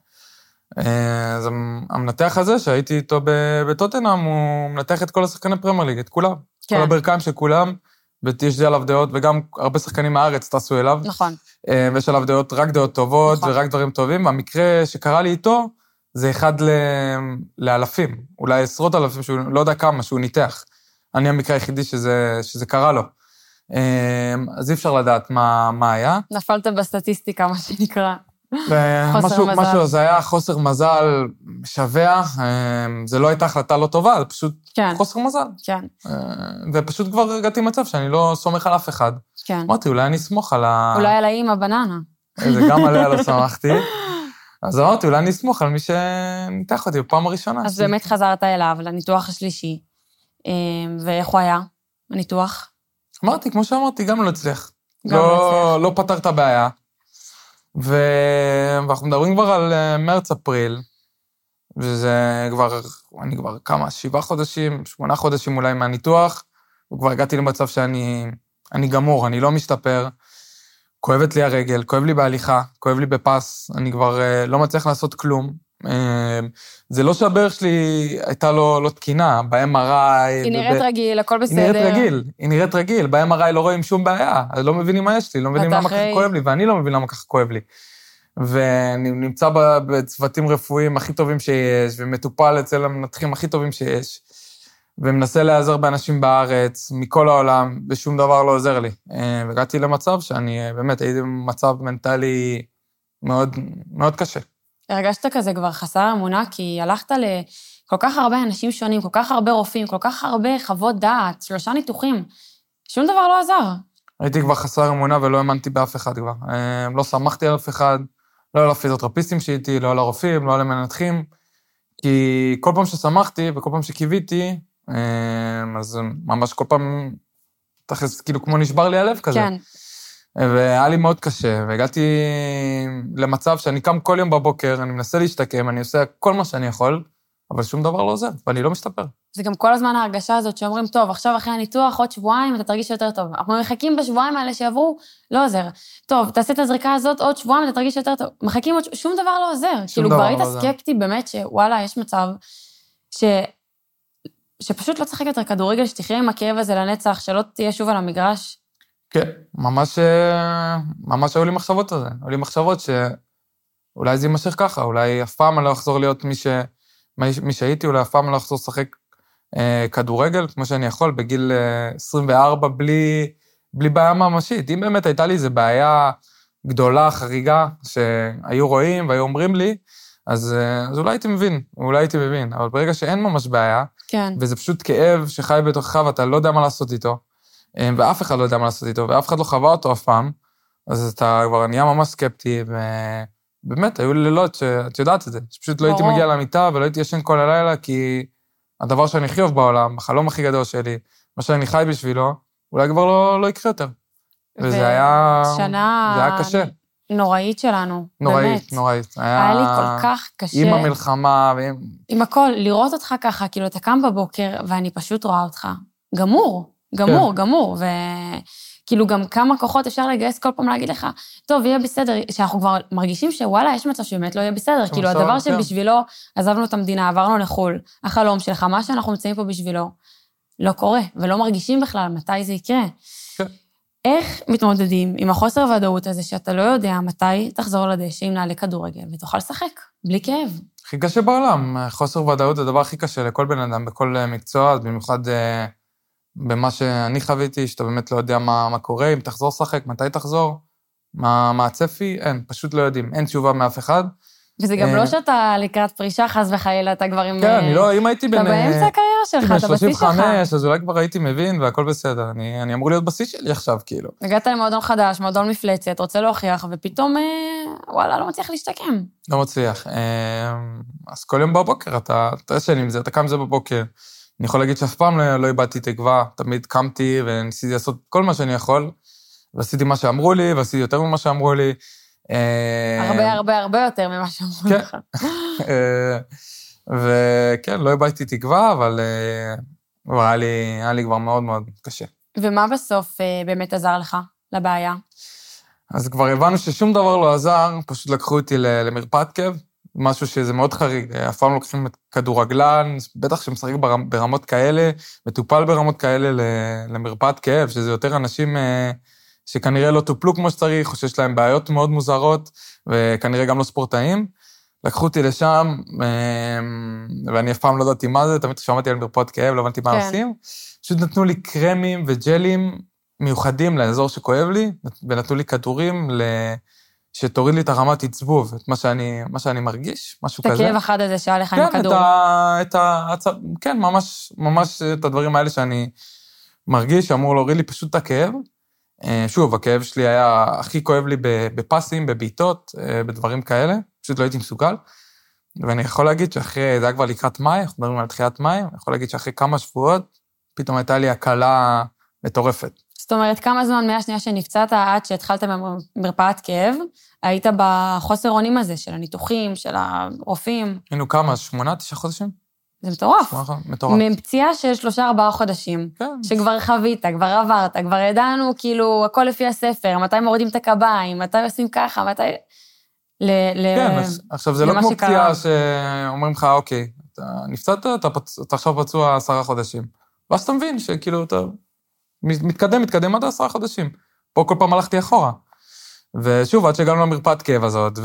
אז המנתח הזה שהייתי איתו בטוטנהאם, הוא מנתח את כל השחקני פרמייר ליג, את כולם. כל הברכיים של כולם, ויש לי עליו דעות, וגם הרבה שחקנים מהארץ טסו אליו. נכון. ויש עליו דעות, רק דעות טובות, ורק דברים טובים. המקרה שקרה לי איתו, זה אחד לאלפים, אולי 10,000, שהוא לא יודע כמה, שהוא ניתח. אני המקרה היחידי שזה קרה לו. אז אי אפשר לדעת מה היה. נפלת בסטטיסטיקה, מה שנקרא. משהו, זה היה חוסר מזל שווה, זה לא הייתה החלטה לא טובה, זה פשוט חוסר מזל. כן. ופשוט כבר הגעתי מצב שאני לא סומך על אף אחד. כן. אמרתי, אולי אני אסמוך על אולי על האמא בננה. זה גם עליה לא שמחתי. אז אמרתי, אולי אני אסמוך על מי שניתח אותי בפעם הראשונה. אז באמת חזרת אליו, לניתוח השלישי, ואיך הוא היה, הניתוח? אמרתי, כמו שאמרתי, גם לא הצליח. לא פתר את הבעיה. ואנחנו מדברים כבר על מרץ-אפריל, וזה כבר, אני כבר כמה, 7 חודשים, 8 חודשים אולי מהניתוח, וכבר הגעתי למצב שאני גמור, אני לא משתפר, כואבת לי הרגל, כואב לי בהליכה, כואב לי בפס, אני כבר לא מצליח לעשות כלום. זה לא שהברך שלי הייתה לא תקינה, ב-MRI... היא נראית רגיל, הכל בסדר. היא נראית רגיל, ב-MRI לא רואים שום בעיה, אז לא מבינים מה יש לי, לא מבינים למה ככה כואב לי, ואני לא מבין למה ככה כואב לי. ואני נמצא בצוותים רפואיים הכי טובים שיש, ומטופל אצל המנתחים הכי טובים שיש, ומנסה לעזר באנשים בארץ, מכל העולם, ושום דבר לא עוזר לי. והגעתי למצב שאני באמת הייתי במצב מנטלי מאוד, מאוד קשה. הרגשת כזה כבר חסר אמונה, כי הלכת לכל כך הרבה אנשים שונים, כל כך הרבה רופאים, כל כך הרבה חוות דעת, 3 ניתוחים, שום דבר לא עזר. הייתי כבר חסר אמונה ולא האמנתי באף אחד כבר. לא שמחתי על אף אחד, לא על הפיזיותרפיסטים שהייתי, לא על הרופאים, לא על המנתחים, כי כל פעם ששמחתי וכל פעם שקיוויתי, אז ממש כל פעם, תכף כאילו כמו נשבר לי הלב כזה. כן. והיה לי מאוד קשה, והגעתי למצב שאני קם כל יום בבוקר, אני מנסה להשתקם, אני עושה כל מה שאני יכול, אבל שום דבר לא עוזר, ואני לא משתפר. זה גם כל הזמן ההרגשה הזאת שאומרים, טוב, עכשיו אחרי הניתוח, עוד שבועיים, אתה תרגיש יותר טוב. אנחנו מחכים בשבועיים האלה שיעברו, לא עוזר. טוב, תעשה את הזריקה הזאת, עוד שבועיים, אתה תרגיש יותר טוב. מחכים עוד, שום דבר לא עוזר. כאילו, כבר היית סקפטי באמת שוואלה, יש מצב שפשוט לא צחק יותר כדורגל, שתחיה עם הכאב הזה לנצח, שלא תהיה שוב על המגרש. כן, ממש היו לי מחשבות על זה. היו לי מחשבות שאולי זה יימשך ככה, אולי אף פעם אני לא אחזור להיות מי שהייתי, אולי אף פעם אני לא אחזור לשחק כדורגל, כמו שאני יכול, בגיל 24, בלי בעיה ממשית. אם באמת הייתה לי איזו בעיה גדולה, חריגה, שהיו רואים והיו אומרים לי, אז אולי הייתי מבין, אבל ברגע שאין ממש בעיה, כן. וזה פשוט כאב שחי בתוכך ואתה לא יודע מה לעשות איתו, ואף אחד לא יודע מה לעשות איתו, ואף אחד לא חווה אותו אף פעם, אז אתה כבר נהיה ממש סקפטי, ובאמת, היו לי לילות שאת יודעת את זה, שפשוט לא הייתי מגיע למיטה, ולא הייתי ישן כל הלילה, כי הדבר שאני הכי אוהב בעולם, החלום הכי גדול שלי, מה שאני חי בשבילו, אולי כבר לא יקרה יותר. וזה היה קשה. נוראית שלנו, באמת. נוראית. היה לי כל כך קשה. עם המלחמה עם הכל, לראות אותך ככה, כאילו אתה קם בבוקר, ואני פשוט רואה אותך. גמור, כאילו גם כמה כוחות אפשר לגייס כל פעם להגיד לך, טוב, יהיה בסדר, שאנחנו כבר מרגישים שוואלה, יש מצב שבאמת לא יהיה בסדר, כאילו הדבר שבשבילו, עזבנו את המדינה, עברנו לחול, החלום שלך, מה שאנחנו נמצאים פה בשבילו, לא קורה, ולא מרגישים בכלל מתי זה יקרה. איך מתמודדים עם החוסר ודאות הזה, שאתה לא יודע מתי תחזור לדשא עם נעלי כדורגל, ותוכל לשחק, בלי כאב? הכי קשה בעולם, חוסר ודאות זה הדבר הכי קשה לכל בן אדם, בכל מקצוע, במיוחד במה שאני חוויתי, שאתה באמת לא יודע מה קורה, אם תחזור לשחק, מתי תחזור, מה הצפי, אין, פשוט לא יודעים, אין תשובה מאף אחד. וזה גם לא שאתה לקראת פרישה חס וחלילה, אתה כבר עם... כן, אני לא, אם הייתי אתה באמצע הקריירה שלך, אתה בשיא שלך. 35, אז אולי כבר הייתי מבין והכל בסדר, אני אמור להיות בשיא שלי עכשיו, כאילו. הגעת למועדון חדש, מועדון מפלצת, רוצה להוכיח, ופתאום, וואלה, לא מצליח להשתקם. לא מצליח. אז כל יום בבוקר, אתה ישן עם זה, אתה קם עם זה בבוקר. אני יכול להגיד שאף פעם לא איבדתי תקווה, תמיד קמתי וניסיתי לעשות כל מה שאני יכול, ועשיתי מה שאמרו לי, ועשיתי יותר ממה שאמרו לי. הרבה יותר ממה שאמרו לך. וכן, לא איבדתי תקווה, אבל היה לי כבר מאוד מאוד קשה. ומה בסוף באמת עזר לך לבעיה? אז כבר הבנו ששום דבר לא עזר, פשוט לקחו אותי למרפאת כאב, משהו שזה מאוד חריג, אף פעם לוקחים את כדורגלן, בטח שמשחק ברמות כאלה, מטופל ברמות כאלה למרפאת כאב, שזה יותר אנשים שכנראה לא טופלו כמו שצריך, או שיש להם בעיות מאוד מוזרות, וכנראה גם לא ספורטאים. לקחו אותי לשם, ואני אף פעם לא ידעתי מה זה, תמיד שמעתי על מרפאות כאב, לא הבנתי מה עושים. פשוט נתנו לי קרמים וג'לים מיוחדים לאזור שכואב לי, ונתנו לי כדורים שתוריד לי את הרמת עצבוב, את מה שאני מרגיש, משהו כזה. את הכאב אחד הזה שהיה לך עם הכדור. כן, ממש את הדברים האלה שאני מרגיש, שאמור להוריד לי פשוט את הכאב. שוב, הכאב שלי היה הכי כואב לי בפסים, בביתות, בדברים כאלה, פשוט לא הייתי מסוגל. ואני יכול להגיד שאחרי, זה היה כבר לקראת מאי, אנחנו מדברים על תחילת מאי, אני יכול להגיד שאחרי כמה שבועות, פתאום הייתה לי הקלה מטורפת. זאת אומרת, כמה זמן מהשנייה שנפצעת עד שהתחלת במרפאת כאב, היית בחוסר אונים הזה של הניתוחים, של הרופאים? היינו כמה, 8-9 חודשים? זה מטורף. מטורף. מפציעה של 3-4 חודשים, כן. שכבר חווית, כבר עברת, כבר ידענו, כאילו, הכל לפי הספר, מתי מורידים את הקביים, מתי עושים ככה, מתי... כן, עכשיו זה לא כמו פציעה שאומרים לך, אוקיי, אתה נפצעת, אתה עכשיו פצוע 10 חודשים. ואז אתה מבין שכאילו אתה מתקדם עד 10 חודשים. פה כל פעם הלכתי אחורה. ושוב, עד שהגענו למרפאת כאב הזאת,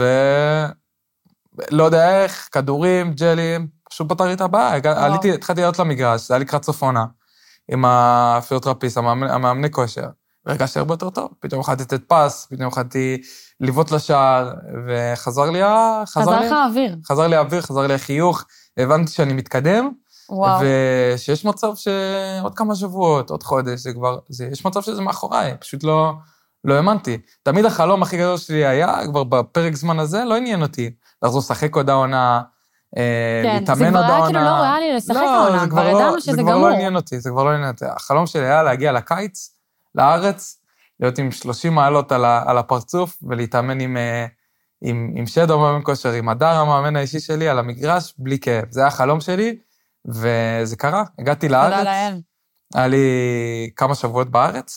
ולא יודע איך, כדורים, ג'לים, פשוט פתר לי את הבעיה. התחלתי להיות למגרש, זה היה לקראת סוף עונה, עם הפיזיותרפיסט, המאמני כושר, והרגשתי הרבה יותר טוב. פתאום יכולתי לתת פס, פתאום יכולתי לבעוט לשער, וחזר לי האוויר. חזר לי החיוך, הבנתי שאני מתקדם, ושיש מצב שעוד כמה שבועות, עוד חודש, יש מצב שזה מאחוריי, פשוט לא האמנתי. תמיד החלום הכי גדול שלי היה, כבר בפרק זמן הזה, לא עניין אותי. לחזור לשחק עוד העונה, להתאמן עוד העונה. זה כבר היה כאילו לא ריאלי לשחק העונה, כבר ידענו שזה גמור. זה כבר לא עניין אותי, החלום שלי היה להגיע לקיץ, לארץ, להיות עם 30 מעלות על הפרצוף, ולהתאמן עם שדו מאמן כושר, עם הדר המאמן האישי שלי, על המגרש, בלי כאב. זה היה החלום שלי, וזה קרה. הגעתי לארץ, תודה לאל. היה לי כמה שבועות בארץ,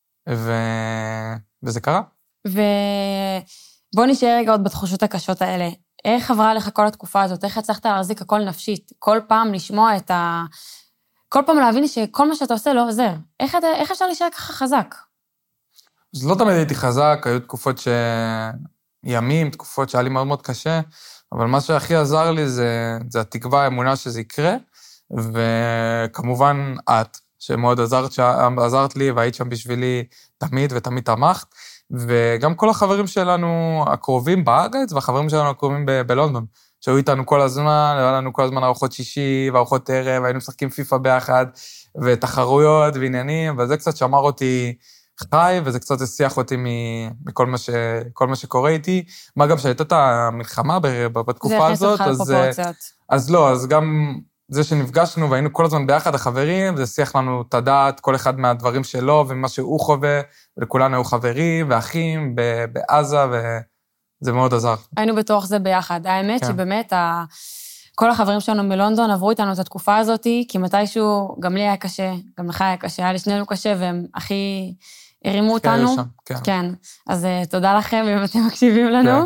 וזה קרה. ובוא נשאר רגע עוד בתחושות הקשות האלה. איך עברה לך כל התקופה הזאת? איך הצלחת להחזיק הכל נפשית? כל פעם לשמוע כל פעם להבין שכל מה שאתה עושה לא עוזר. איך אפשר להישאר ככה חזק? אז לא תמיד הייתי חזק, היו תקופות ימים, תקופות שהיה לי מאוד מאוד קשה, אבל מה שהכי עזר לי זה התקווה, האמונה שזה יקרה, וכמובן את, שמאוד עזרת לי, והיית שם בשבילי תמיד ותמיד תמכת, וגם כל החברים שלנו הקרובים בארץ, והחברים שלנו הקרובים בלונדון, שהיו איתנו כל הזמן, היה לנו כל הזמן ארוחות שישי וארוחות ערב, היינו משחקים פיפה ביחד, ותחרויות ועניינים, וזה קצת שמר אותי חי, וזה קצת השיח אותי מכל מה שקורה איתי. מה גם שהייתה את המלחמה בתקופה הזאת, אז גם זה שנפגשנו והיינו כל הזמן ביחד החברים, זה שיח לנו את הדעת, כל אחד מהדברים שלו ומה שהוא חווה, ולכולנו היו חברים ואחים בעזה, וזה מאוד עזר. היינו בתוך זה ביחד. האמת שבאמת כל החברים שלנו מלונדון עברו איתנו את התקופה הזאת, כי מתישהו גם לי היה קשה, גם לך היה קשה, היה לי שנינו קשה, והם הכי הרימו אותנו. כן. כן, אז תודה לכם אם אתם מקשיבים לנו.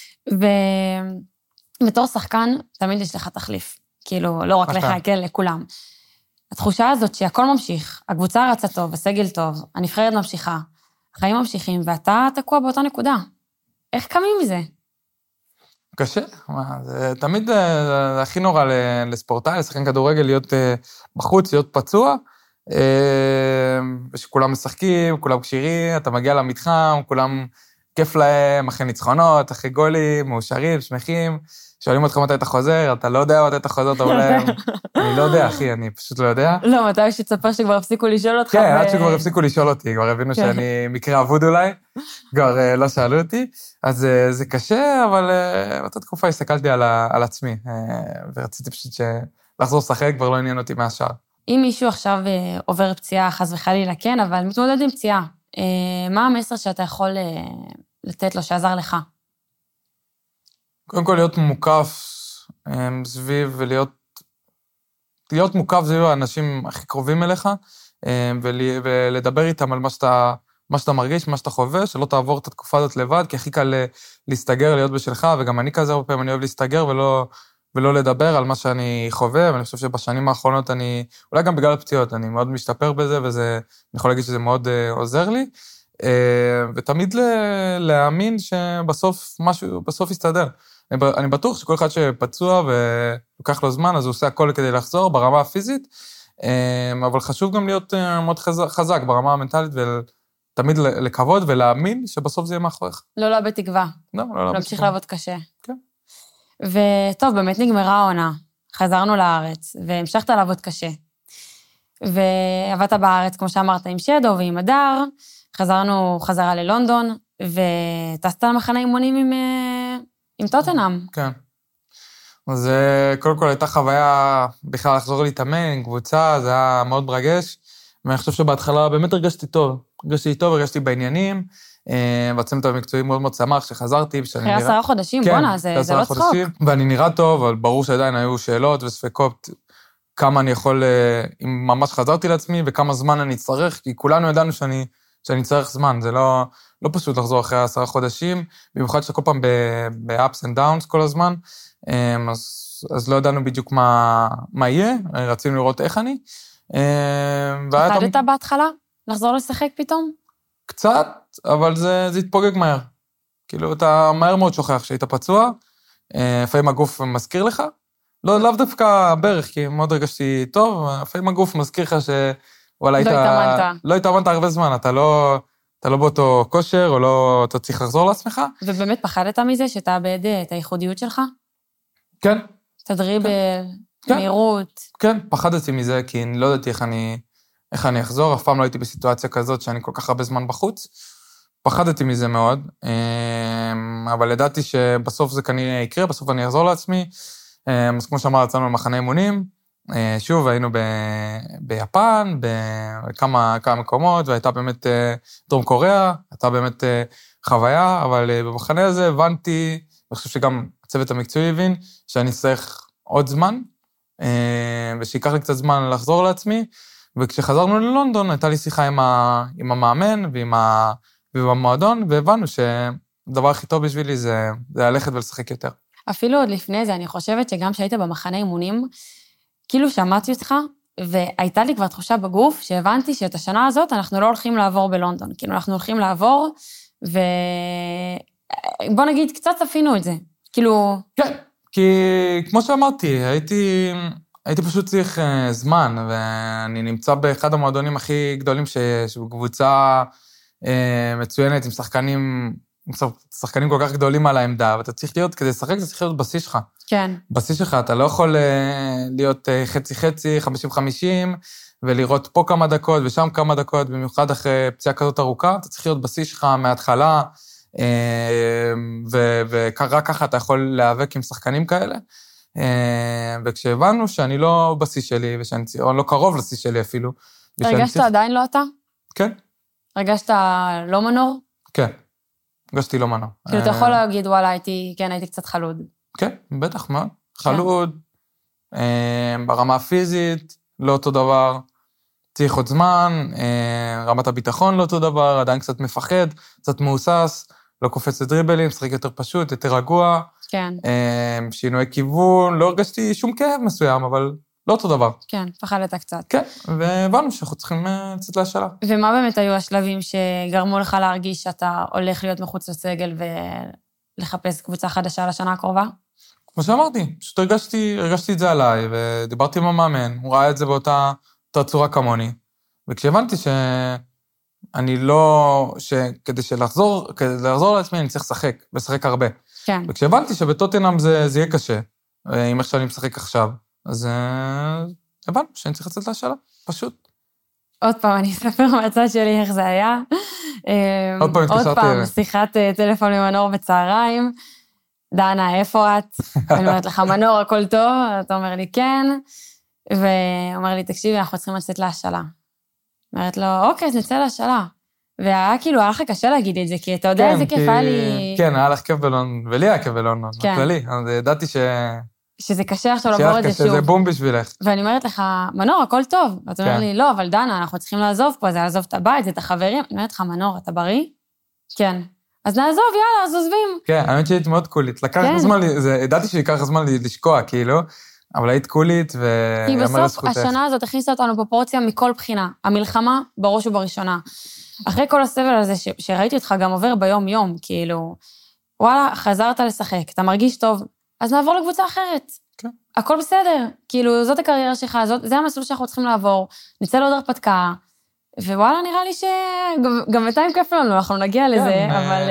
ובתור שחקן, תמיד יש לך תחליף. כאילו, לא רק לך, כן, לכולם. התחושה הזאת שהכל ממשיך, הקבוצה רצה טוב, הסגל טוב, הנבחרת ממשיכה, החיים ממשיכים, ואתה תקוע באותה נקודה. איך קמים מזה? קשה, זה תמיד הכי נורא לספורטאי, לשחקן כדורגל, להיות בחוץ, להיות פצוע, ושכולם משחקים, כולם קשירים, אתה מגיע למתחם, כולם כיף להם, אחרי ניצחונות, אחרי גולים, מאושרים, שמחים, שואלים אותך מתי אתה חוזר, אתה לא יודע מתי אתה חוזר, אתה אומר, אני לא יודע, אחי, אני פשוט לא יודע. לא, מתי שתספר שכבר הפסיקו לשאול אותך. כן, עד שכבר הפסיקו לשאול אותי, כבר הבינו שאני מקרה אבוד אולי, כבר לא שאלו אותי, אז זה קשה, אבל באותה תקופה הסתכלתי על עצמי, ורציתי פשוט לחזור לשחק, כבר לא עניין אותי מהשאר. אם מישהו עכשיו עובר פציעה, חס וחלילה, כן, אבל מתמודד עם פציעה, מה המסר שאתה יכול לתת לו שעזר לך? קודם כל להיות מוקף סביב, להיות מוקף סביב האנשים הכי קרובים אליך, ולדבר איתם על מה שאתה מרגיש, מה שאתה חווה, שלא תעבור את התקופה הזאת לבד, כי הכי קל להסתגר, להיות בשלך, וגם אני כזה הרבה פעמים, אני אוהב להסתגר ולא לדבר על מה שאני חווה, ואני חושב שבשנים האחרונות אולי גם בגלל הפציעות, אני מאוד משתפר בזה, אני יכול להגיד שזה מאוד עוזר לי, ותמיד להאמין שבסוף משהו, בסוף יסתדר. אני בטוח שכל אחד שפצוע ולוקח לו זמן, אז הוא עושה הכל כדי לחזור ברמה הפיזית, אבל חשוב גם להיות מאוד חזק ברמה המנטלית, ותמיד לקוות ולהאמין שבסוף זה יהיה מאחוריך. לא לאבד תקווה. לא לאבד תקווה. להמשיך לעבוד קשה. כן. וטוב, באמת נגמרה העונה. חזרנו לארץ, והמשכת לעבוד קשה. ועבדת בארץ, כמו שאמרת, עם שדו ועם הדר, חזרנו חזרה ללונדון, וטסת למחנה אימונים עם טוטנהאם. כן. אז קודם כל הייתה חוויה בכלל לחזור להתאמן עם קבוצה, זה היה מאוד מרגש, ואני חושב שבהתחלה באמת הרגשתי טוב, הרגשתי בעניינים, והצוות המקצועי מאוד מאוד שמח שחזרתי. אחרי 10 חודשים, בונה, זה לא צחוק. ואני נראה טוב, אבל ברור שעדיין היו שאלות וספקות, כמה אני יכול, אם ממש חזרתי לעצמי, וכמה זמן אני אצטרך, כי כולנו ידענו שאני צריך זמן, זה לא פשוט לחזור אחרי 10 חודשים, במיוחד שאתה כל פעם ב-ups and downs כל הזמן, אז לא ידענו בדיוק מה יהיה, רצינו לראות איך אני. פחדת בהתחלה? לחזור לשחק פתאום? קצת, אבל זה התפוגג מהר. כאילו, אתה מהר מאוד שוכח שהיית פצוע, לפעמים הגוף מזכיר לך, לאו דווקא בערך, כי מאוד הרגשתי טוב, לפעמים הגוף מזכיר לך שוואלה, לא התאמנת הרבה זמן, אתה לא באותו כושר, או לא, אתה צריך לחזור לעצמך. ובאמת פחדת מזה שתאבד את הייחודיות שלך? כן. תדרי במהירות. כן, פחדתי מזה, כי אני לא ידעתי איך אני אחזור, אף פעם לא הייתי בסיטואציה כזאת שאני כל כך הרבה זמן בחוץ. פחדתי מזה מאוד, אבל ידעתי שבסוף זה כנראה יקרה, בסוף אני אחזור לעצמי. אז כמו שאמר, יצאנו למחנה אימונים, שוב, היינו ביפן, בכמה מקומות, והייתה באמת דרום קוריאה, הייתה באמת חוויה, אבל במחנה הזה הבנתי, אני חושב שגם הצוות המקצועי הבין, שאני צריך עוד זמן, ושיקח לי קצת זמן לחזור לעצמי, וכשחזרנו ללונדון, הייתה לי שיחה עם המאמן ועם המועדון, והבנו שהדבר הכי טוב בשבילי זה ללכת ולשחק יותר. אפילו עוד לפני זה, אני חושבת שגם שהיית במחנה אימונים, כאילו שמעתי אותך, והייתה לי כבר תחושה בגוף, שהבנתי שאת השנה הזאת אנחנו לא הולכים לעבור בלונדון, כאילו אנחנו הולכים לעבור, ובוא נגיד, קצת צפינו את זה, כאילו... כן, כי כמו שאמרתי, הייתי פשוט צריך זמן, ואני נמצא באחד המועדונים הכי גדולים שבקבוצה מצוינת, עם שחקנים כל כך גדולים על העמדה, ואתה צריך להיות, כדי לשחק, זה צריך להיות בשיא שלך. כן. בשיא שלך, אתה לא יכול להיות חצי-חצי, 50-50, ולראות פה כמה דקות ושם כמה דקות, במיוחד אחרי פציעה כזאת ארוכה, אתה צריך להיות בשיא שלך מההתחלה, ורק ככה אתה יכול להיאבק עם שחקנים כאלה. וכשהבנו שאני לא בשיא שלי, ושאני לא קרוב לשיא שלי אפילו. הרגשת עדיין לא אתה? כן. הרגשת לא מנור? כן. הרגשתי לא מנור. כאילו, אתה יכול להגיד, וואלה, הייתי קצת חלוד. כן, בטח מאוד. חלוד, ברמה הפיזית, לא אותו דבר, צריך עוד זמן, רמת הביטחון לא אותו דבר, עדיין קצת מפחד, קצת מאוסס, לא קופץ לדריבלים, משחק יותר פשוט, יותר רגוע. כן. שינוי כיוון, לא הרגשתי שום כאב מסוים, אבל לא אותו דבר. כן, פחדת קצת. כן, והבנו שאנחנו צריכים לצאת להשאלה. ומה באמת היו השלבים שגרמו לך להרגיש שאתה הולך להיות מחוץ לסגל ולחפש קבוצה חדשה לשנה הקרובה? כמו שאמרתי, פשוט הרגשתי את זה עליי, ודיברתי עם המאמן, הוא ראה את זה באותה צורה כמוני, וכשהבנתי שאני לא, כדי לחזור לעצמי, אני צריך לשחק הרבה. כן. וכשהבנתי שבטוטנהאם זה יהיה קשה, אם איך שאני משחק עכשיו, אז הבנתי שאני צריך לצאת להשאלה, פשוט. עוד פעם, אני אספר מהצד שלי איך זה היה. עוד פעם, שיחת טלפון עם מנור בצהריים, דנה, איפה את? אני אומרת לך, מנור, הכל טוב? אתה אומר לי, כן. ואומר לי, תקשיבי, אנחנו צריכים לצאת להשאלה. אומרת לו, אוקיי, אז נצא להשאלה. והיה כאילו, היה לך קשה להגיד את זה, כי אתה יודע איזה כיף היה לי... כן, היה לך כיף בלונדון, ולי היה כיף בלונדון, בכללי. אז ידעתי שזה קשה עכשיו לעבור את זה שוב. שזה בום בשבילך. ואני אומרת לך, מנור, הכל טוב. ואתה אומר לי, לא, אבל דנה, אנחנו צריכים לעזוב פה, זה לעזוב את הבית, זה את החברים. אני אומרת לך, מנור, אתה בריא? כן. אז נעזוב, יאללה, אז עוזבים. כן, האמת שהיית מאוד קולית. לקח זמן, ידעתי שיקח זמן לשקוע, כאילו, אבל היית קולית כי בסוף השנה הזאת הכניסה אותנו בפרופורציה מכל בחינה. המלחמה בראש ובראשונה. אחרי כל הסבל הזה שראיתי אותך גם עובר ביום-יום, כאילו, וואלה, חזרת לשחק, אתה מרגיש טוב, אז נעבור לקבוצה אחרת. כן. הכל בסדר. כאילו, זאת הקריירה שלך, זה המסלול שאנחנו צריכים לעבור, נצא לעוד הרפתקה, ווואלה, נראה לי שגם בינתיים כיף לנו, אנחנו נגיע לזה, אבל...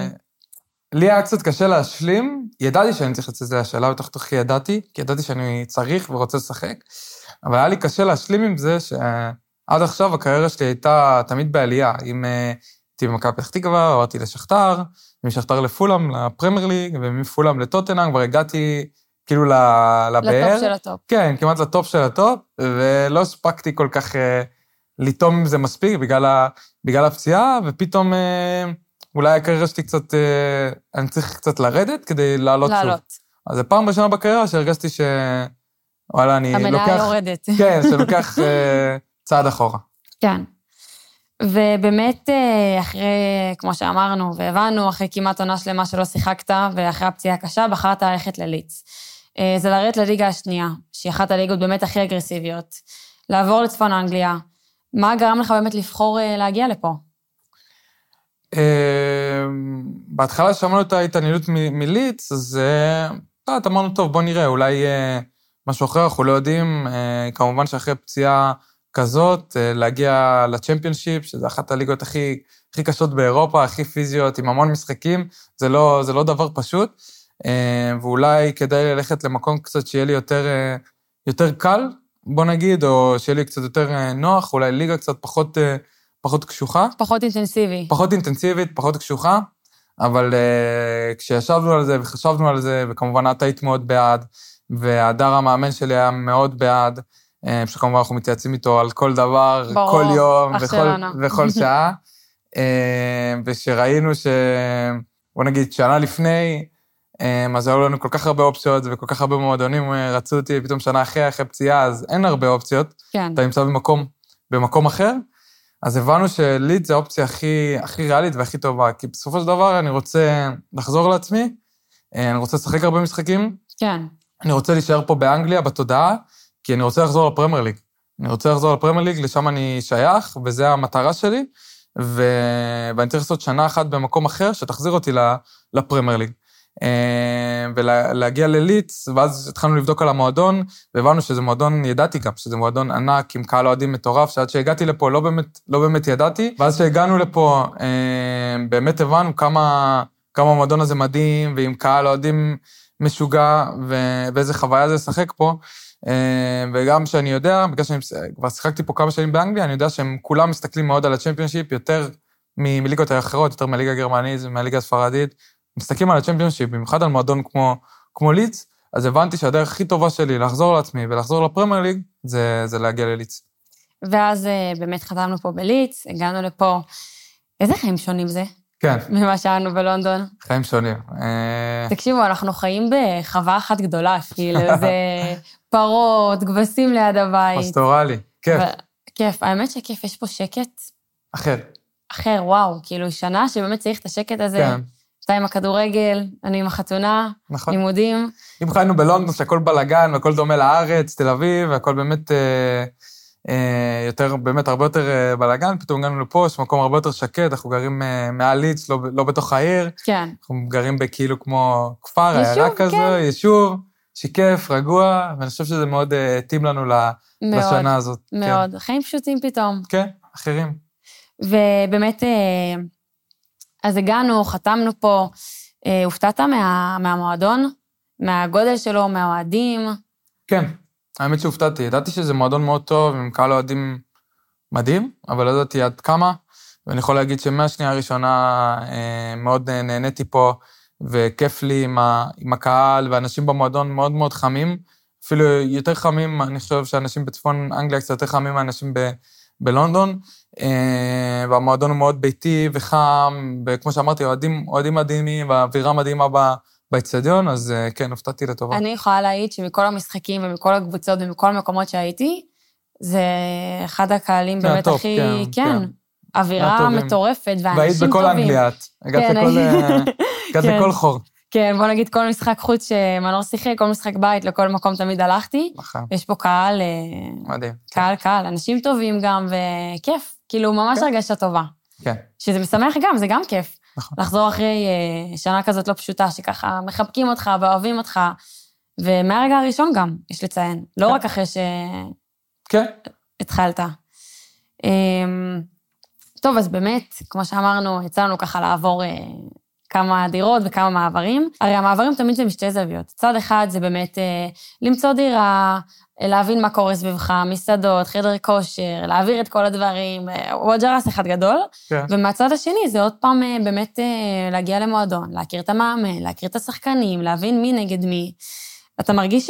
לי היה קצת קשה להשלים, ידעתי שאני צריך לצאת לשאלה, בתוך ידעתי, כי ידעתי שאני צריך ורוצה לשחק, אבל היה לי קשה להשלים עם זה שעד עכשיו הקריירה שלי הייתה תמיד בעלייה, אם הייתי במכבי פתח תקווה, עברתי לשכתר, משכתר לפולאם, לפרמייר ליג, ומפולאם לטוטנהאם, כבר הגעתי כאילו לבאר. לטופ של הטופ. כן, כמעט לטופ של הטופ, ולא הספקתי כל כך לטום עם זה מספיק בגלל הפציעה, ופתאום אולי הקריירה שלי קצת, אני צריך קצת לרדת כדי לעלות שוב. אז זה פעם בשנה בקריירה שהרגשתי וואלה, אני לוקח... המניה יורדת. כן, שלוקח צעד אחורה. כן. ובאמת, אחרי, כמו שאמרנו והבנו, אחרי כמעט עונה שלמה שלא שיחקת, ואחרי הפציעה הקשה, בחרת ללכת לליץ. זה לרדת לליגה השנייה, שהיא אחת הליגות באמת הכי אגרסיביות. לעבור לצפון אנגליה. מה גרם לך באמת לבחור להגיע לפה? בהתחלה שמענו את ההתעניינות מליץ, אז אמרנו, טוב, בוא נראה, אולי משהו אחר, אנחנו לא יודעים, כמובן שאחרי פציעה כזאת, להגיע לצ'מפיונשיפ, שזה אחת הליגות הכי קשות באירופה, הכי פיזיות, עם המון משחקים, זה לא דבר פשוט, ואולי כדאי ללכת למקום קצת שיהיה לי יותר קל, בוא נגיד, או שיהיה לי קצת יותר נוח, אולי ליגה קצת פחות קשוחה. פחות אינטנסיבי. פחות אינטנסיבית, פחות קשוחה, אבל כשישבנו על זה וחשבנו על זה, וכמובן את היית מאוד בעד, והדר המאמן שלי היה מאוד בעד, שכמובן אנחנו מתייעצים איתו על כל דבר, כל יום וכל שעה, ושראינו בוא נגיד, שנה לפני, אז היו לנו כל כך הרבה אופציות, וכל כך הרבה מועדונים רצו אותי, פתאום שנה אחרי פציעה, אז אין הרבה אופציות, כן. אתה נמצא במקום אחר, אז הבנו שליד זה האופציה הכי ריאלית והכי טובה, כי בסופו של דבר אני רוצה לחזור לעצמי, אני רוצה לשחק הרבה משחקים, כן. אני רוצה להישאר פה באנגליה, בתודעה, כי אני רוצה לחזור לפרמייר ליג. אני רוצה לחזור לפרמייר ליג, לשם אני שייך, וזה המטרה שלי, ואני צריך לעשות שנה אחת במקום אחר, שתחזיר אותי לפרמייר ליג. ולהגיע לליץ, ואז התחלנו לבדוק על המועדון, והבנו שזה מועדון, ידעתי גם, שזה מועדון ענק, עם קהל אוהדים מטורף, שעד שהגעתי לפה לא באמת ידעתי, ואז שהגענו לפה, באמת הבנו כמה המועדון הזה מדהים, ועם קהל אוהדים משוגע, ואיזה חוויה זה לשחק פה, וגם שאני יודע, בגלל שאני כבר שיחקתי פה כמה שנים באנגליה, אני יודע שהם כולם מסתכלים מאוד על הצ'מפיונשיפ, יותר מליגות האחרות, יותר מהליגה הגרמנית ומהליגה הספרדית, מסתכלים על הצ'מפיונשיפ, במיוחד על מועדון כמו ליץ, אז הבנתי שהדרך הכי טובה שלי לחזור לעצמי ולחזור לפרמייר ליג, זה להגיע לליץ. ואז באמת חתמנו פה בליץ, הגענו לפה. איזה חיים שונים זה? כן. ממה שהיינו בלונדון. חיים שונים. תקשיבו, אנחנו חיים בחווה אחת גדולה, כאילו, זה פרות, גבסים ליד הבית. פסטורלי, כיף. כיף, האמת שכיף, יש פה שקט. אחר, וואו, כאילו שנה שבאמת צריך את השקט הזה. כן. אתה עם הכדורגל, אני עם החתונה, נכון. לימודים. אם חיינו בלונדון, שהכל בלגן, והכל דומה לארץ, תל אביב, והכל באמת יותר, באמת הרבה יותר בלגן, פתאום הגענו לפה, יש מקום הרבה יותר שקט, אנחנו גרים מעל ליץ, לא בתוך העיר. כן. אנחנו גרים בכאילו כמו כפר, יישוב, עיירה כזה, כן. יישוב, שיקף, רגוע, ואני חושב שזה מאוד התאים לנו לשנה הזאת. מאוד, כן. חיים פשוטים פתאום. כן, אחרים. ובאמת, אז הגענו, חתמנו פה, הופתעת מהמועדון, מהגודל שלו, מהאוהדים? כן, האמת שהופתעתי. ידעתי שזה מועדון מאוד טוב, עם קהל אוהדים מדהים, אבל לא ידעתי עד כמה, ואני יכול להגיד שמהשנייה הראשונה מאוד נהניתי פה, וכיף לי עם הקהל, ואנשים במועדון מאוד מאוד חמים, אפילו יותר חמים, אני חושב שאנשים בצפון אנגליה קצת יותר חמים מהאנשים בלונדון, והמועדון הוא מאוד ביתי וחם, וכמו שאמרתי, אוהדים מדהימים, והאווירה מדהימה באצטדיון, אז כן, הופתעתי לטובה. אני יכולה להעיד שמכל המשחקים ומכל הקבוצות ומכל המקומות שהייתי, זה אחד הקהלים באמת הכי, כן, אווירה מטורפת, ואנשים טובים. והיית בכל אנגליה, הגעת לכל חור. כן, בוא נגיד כל משחק חוץ שמנור שיחק, כל משחק בית, לכל מקום תמיד הלכתי. יש פה קהל, מדהים. קהל, אנשים טובים גם, וכיף, כאילו ממש הרגשה טובה. כן. שזה משמח גם, זה גם כיף. לחזור אחרי שנה כזאת לא פשוטה, שככה מחבקים אותך ואוהבים אותך, ומהרגע הראשון גם, יש לציין, לא רק אחרי שהתחלת. טוב, אז באמת, כמו שאמרנו, יצאנו ככה לעבור כמה דירות וכמה מעברים. הרי המעברים תמיד זה משתי זוויות. צד אחד זה באמת למצוא דירה, להבין מה קורה סביבך, מסעדות, חדר כושר, להעביר את כל הדברים, ווג'רס אחד גדול. כן. ומהצד השני זה עוד פעם באמת להגיע למועדון, להכיר את המאמן, להכיר את השחקנים, להבין מי נגד מי. אתה מרגיש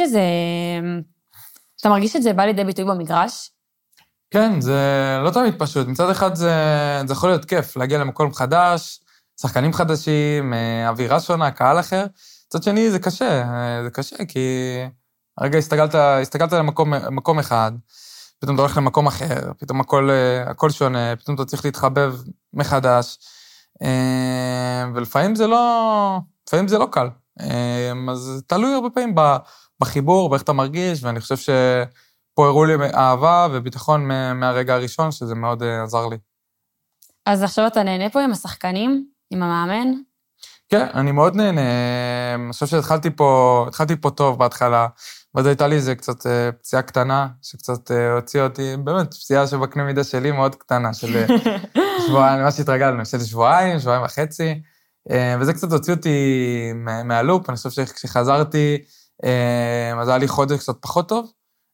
שזה בא לידי ביטוי במגרש? כן, זה לא תמיד פשוט. מצד אחד זה יכול להיות כיף, להגיע למקום חדש, שחקנים חדשים, אווירה שונה, קהל אחר. מצד שני זה קשה, כי הרגע הסתגלת למקום אחד, פתאום אתה הולך למקום אחר, פתאום הכל שונה, פתאום אתה צריך להתחבב מחדש, ולפעמים זה לא קל. אז תלוי הרבה פעמים בחיבור, באיך אתה מרגיש, ואני חושב שפה הראו לי אהבה וביטחון מהרגע הראשון, שזה מאוד עזר לי. אז עכשיו אתה נהנה פה עם השחקנים, עם המאמן? כן, אני מאוד נהנה. אני חושב שהתחלתי פה טוב בהתחלה, ואז הייתה לי איזה קצת פציעה קטנה, שקצת הוציא אותי, באמת, פציעה שבקנה מידה שלי מאוד קטנה, של שבועיים, מה שהתרגלנו, של שבועיים וחצי, וזה קצת הוציא אותי מהלופ. אני חושב שכשחזרתי, אז היה לי חודש קצת פחות טוב,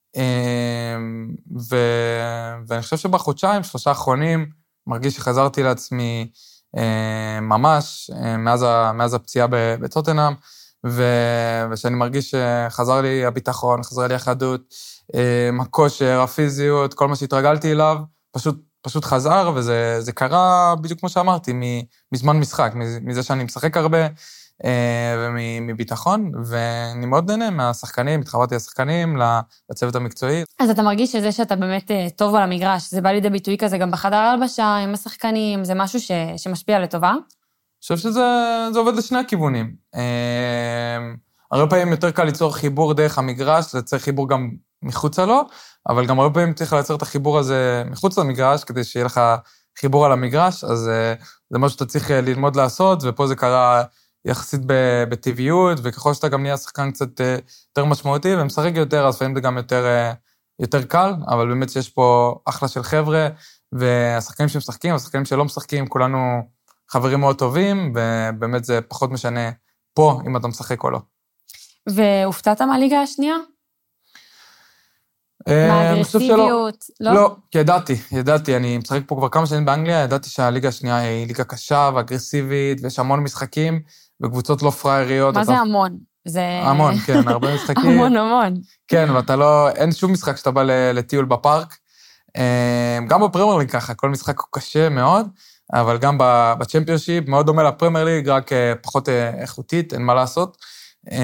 ואני חושב שבחודשיים, 3 האחרונים, מרגיש שחזרתי לעצמי ממש, מאז הפציעה בטוטנהאם, ושאני מרגיש שחזר לי הביטחון, חזר לי החדות, הכושר, הפיזיות, כל מה שהתרגלתי אליו, פשוט חזר, וזה קרה בדיוק כמו שאמרתי, מזמן משחק, מזה שאני משחק הרבה, ומביטחון, ואני מאוד נהנה מהשחקנים, התחברתי לשחקנים, לצוות המקצועי. אז אתה מרגיש שזה שאתה באמת טוב על המגרש, זה בא לידי ביטוי כזה גם בחדר הלבשה, עם השחקנים, זה משהו שמשפיע לטובה? אני חושב שזה עובד לשני הכיוונים. הרבה פעמים יותר קל ליצור חיבור דרך המגרש, זה צריך חיבור גם מחוצה לו, אבל גם הרבה פעמים צריך לייצר את החיבור הזה מחוץ למגרש, כדי שיהיה לך חיבור על המגרש, אז זה משהו שאתה צריך ללמוד לעשות, ופה זה קרה יחסית בטבעיות, וככל שאתה גם נהיה שחקן קצת יותר משמעותי, ומשחק יותר, אז לפעמים זה גם יותר קל, אבל באמת שיש פה אחלה של חבר'ה, והשחקנים שמשחקים, השחקנים שלא משחקים, כולנו חברים מאוד טובים, ובאמת זה פחות משנה פה, אם אתה משחק או לא. והופתעת מהליגה השנייה? מהאגרסיביות? לא, כי ידעתי, אני משחק פה כבר כמה שנים באנגליה, ידעתי שהליגה השנייה היא ליגה קשה ואגרסיבית, ויש המון משחקים, וקבוצות לא פראייריות. מה זה המון? המון, כן, הרבה משחקים. המון. כן, ואתה אין שום משחק שאתה בא לטיול בפארק. גם בפרמייר ליג ככה, כל משחק הוא קשה מאוד, אבל גם בצ'מפיונשיפ, מאוד דומה לפרמייר ליג, רק פחות איכותית, אין מה לעשות.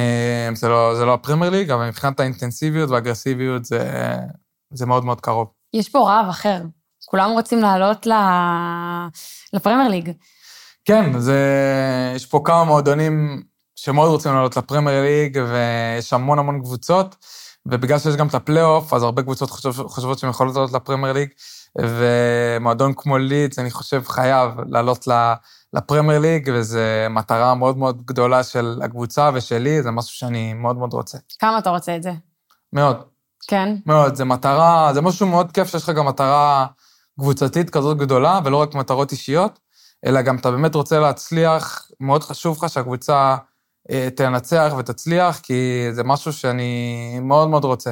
זה לא הפרמייר ליג, אבל מבחינת האינטנסיביות והאגרסיביות, זה מאוד מאוד קרוב. יש פה רעב אחר. כולם רוצים לעלות לפרמייר ליג. כן, יש פה כמה מועדונים שמאוד רוצים לעלות לפרמייר ליג, ויש המון המון קבוצות, ובגלל שיש גם את הפלייאוף, אז הרבה קבוצות חושבות שהן יכולות לעלות לפרמייר ליג, ומועדון כמו לידס, אני חושב, חייב לעלות לפרמייר ליג, וזו מטרה מאוד מאוד גדולה של הקבוצה ושלי, זה משהו שאני מאוד מאוד רוצה. כמה אתה רוצה את זה? מאוד. כן? מאוד, זה מטרה, זה משהו מאוד כיף שיש לך גם מטרה קבוצתית כזאת גדולה, ולא רק מטרות אישיות, אלא גם אתה באמת רוצה להצליח, מאוד חשוב לך שהקבוצה תנצח ותצליח, כי זה משהו שאני מאוד מאוד רוצה.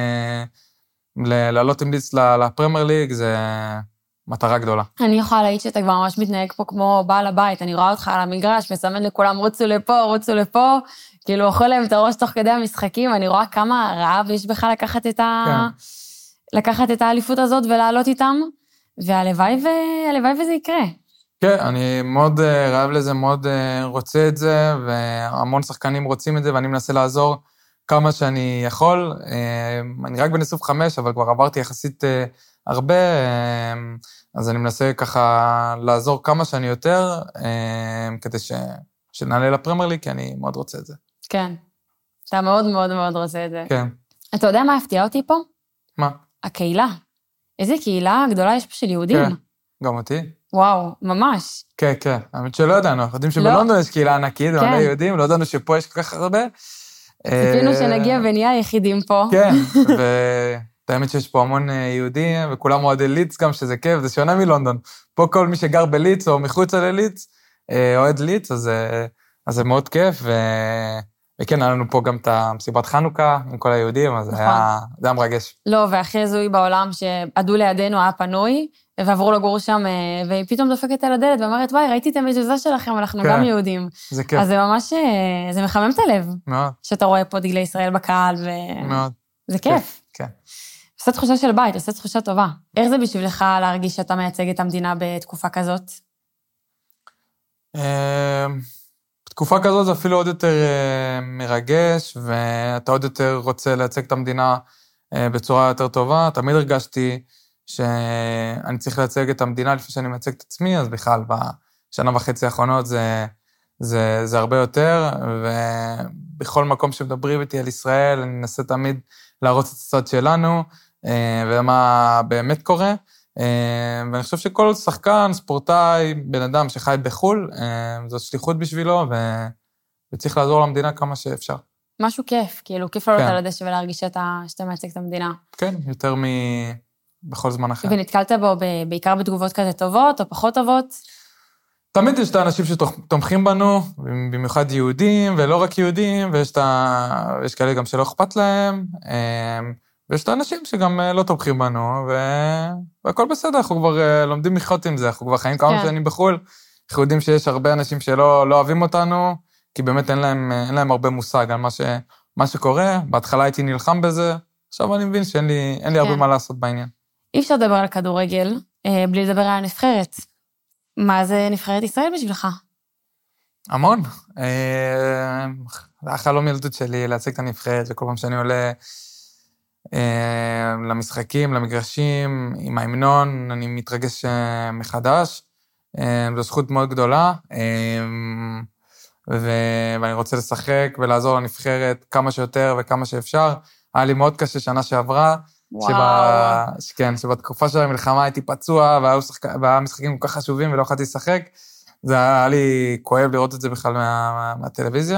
לעלות עם ליץ לפרמייר ליג זה מטרה גדולה. אני יכולה להעיד שאתה כבר ממש מתנהג פה כמו בעל הבית, אני רואה אותך על המגרש, מסמן לכולם רוצו לפה, כאילו אוכל להם את הראש תוך כדי המשחקים, אני רואה כמה רעב יש בך לקחת את האליפות הזאת ולעלות איתם, והלוואי וזה יקרה. כן, אני מאוד רעב לזה, מאוד רוצה את זה, והמון שחקנים רוצים את זה, ואני מנסה לעזור כמה שאני יכול. אני רק בן 25, אבל כבר עברתי יחסית הרבה, אז אני מנסה ככה לעזור כמה שאני יותר, כדי שנעלה לפרמייר ליג, כי אני מאוד רוצה את זה. כן, אתה מאוד מאוד מאוד רוצה את זה. כן. אתה יודע מה הפתיע אותי פה? מה? הקהילה. איזה קהילה גדולה יש פה של יהודים. כן, גם אותי. וואו, ממש. כן, כן. האמת שלא ידענו, אנחנו יודעים שבלונדון יש קהילה ענקית, מלא יהודים, לא ידענו שפה יש כל כך הרבה. ציפינו שנגיע ונהיה היחידים פה. כן, והאמת שיש פה המון יהודים, וכולם אוהדי ליץ גם, שזה כיף, זה שונה מלונדון. פה כל מי שגר בליץ או מחוצה לליץ, אוהד ליץ, אז זה מאוד כיף, וכן, היה לנו פה גם את המסיבת חנוכה עם כל היהודים, אז זה היה מרגש. לא, והכי הזוי בעולם שעדו לידינו היה פנוי, ועברו לגור שם, והיא פתאום דופקת על הדלת, ואומרת, וואי, ראיתי את המזוזה שלכם, אנחנו גם יהודים. זה כיף. אז זה ממש, זה מחמם את הלב. מאוד. שאתה רואה פה דגלי ישראל בקהל, מאוד. זה כיף. כן. עושה תחושה של בית, עושה תחושה טובה. איך זה בשבילך להרגיש שאתה מייצג את המדינה בתקופה כזאת? בתקופה כזאת זה אפילו עוד יותר מרגש, ואתה עוד יותר רוצה לייצג את המדינה בצורה יותר טובה. תמיד הרגשתי שאני צריך לייצג את המדינה לפני שאני מייצג את עצמי, אז בכלל בשנה וחצי האחרונות זה הרבה יותר, ובכל מקום שמדברים איתי על ישראל, אני מנסה תמיד להרוץ את הצד שלנו, ומה באמת קורה. ואני חושב שכל שחקן, ספורטאי, בן אדם שחי בחול, זו שליחות בשבילו, וצריך לעזור למדינה כמה שאפשר. משהו כיף, כאילו כיף לעלות על הדשא ולהרגיש שאתה מייצג את המדינה. כן, יותר בכל זמן אחר. ונתקלת בו בעיקר בתגובות כזה טובות או פחות טובות? תמיד יש את האנשים שתומכים בנו, במיוחד יהודים ולא רק יהודים, ויש כאלה גם שלא אכפת להם, ויש את האנשים שגם לא תומכים בנו, והכל בסדר, אנחנו כבר לומדים לחיות עם זה, אנחנו כבר חיים כמה שנים בחול, אנחנו יודעים שיש הרבה אנשים שלא אוהבים אותנו, כי באמת אין להם הרבה מושג על מה שקורה, בהתחלה הייתי נלחם בזה, עכשיו אני מבין שאין לי הרבה מה לעשות בעניין. אי אפשר לדבר על כדורגל בלי לדבר על הנבחרת. מה זה נבחרת ישראל בשבילך? המון. זה החלום ילדות שלי להציג את הנבחרת, וכל פעם שאני עולה למשחקים, למגרשים, עם ההמנון, אני מתרגש מחדש. זו זכות מאוד גדולה, ואני רוצה לשחק ולעזור לנבחרת כמה שיותר וכמה שאפשר. היה לי מאוד קשה שנה שעברה, שבתקופה של המלחמה הייתי פצוע, והיה משחקים כל כך חשובים ולא יכולתי לשחק. זה היה לי כואב לראות את זה בכלל מהטלוויזיה,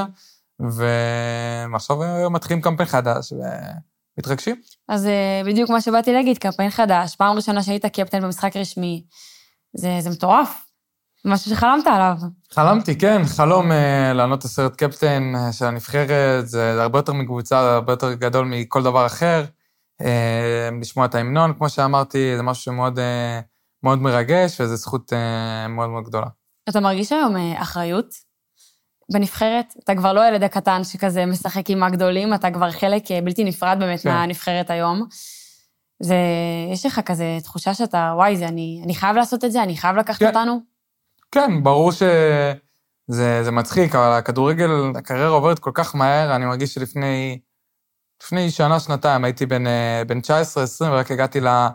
ועכשיו מתחילים קמפיין חדש, ומתרגשים. אז בדיוק מה שבאתי להגיד, קמפיין חדש, פעם ראשונה שהיית קפטן במשחק רשמי, זה מטורף. משהו שחלמת עליו. חלמתי, כן, חלום לענות הסרט קפטן של הנבחרת, זה הרבה יותר מקבוצה, זה הרבה יותר גדול מכל דבר אחר, לשמוע את ההמנון, כמו שאמרתי, זה משהו שמאוד מאוד מרגש, וזו זכות מאוד מאוד גדולה. אתה מרגיש היום אחריות בנבחרת? אתה כבר לא ילד הקטן שכזה משחק עם הגדולים, אתה כבר חלק בלתי נפרד באמת מהנבחרת היום. יש לך כזה תחושה שאתה, וואי, אני חייב לעשות את זה, אני חייב לקחת אותנו? כן, ברור שזה מצחיק, אבל הכדורגל, הקריירה עוברת כל כך מהר, אני מרגיש שלפני שנה, שנתיים, הייתי בין 19-20, ורק הגעתי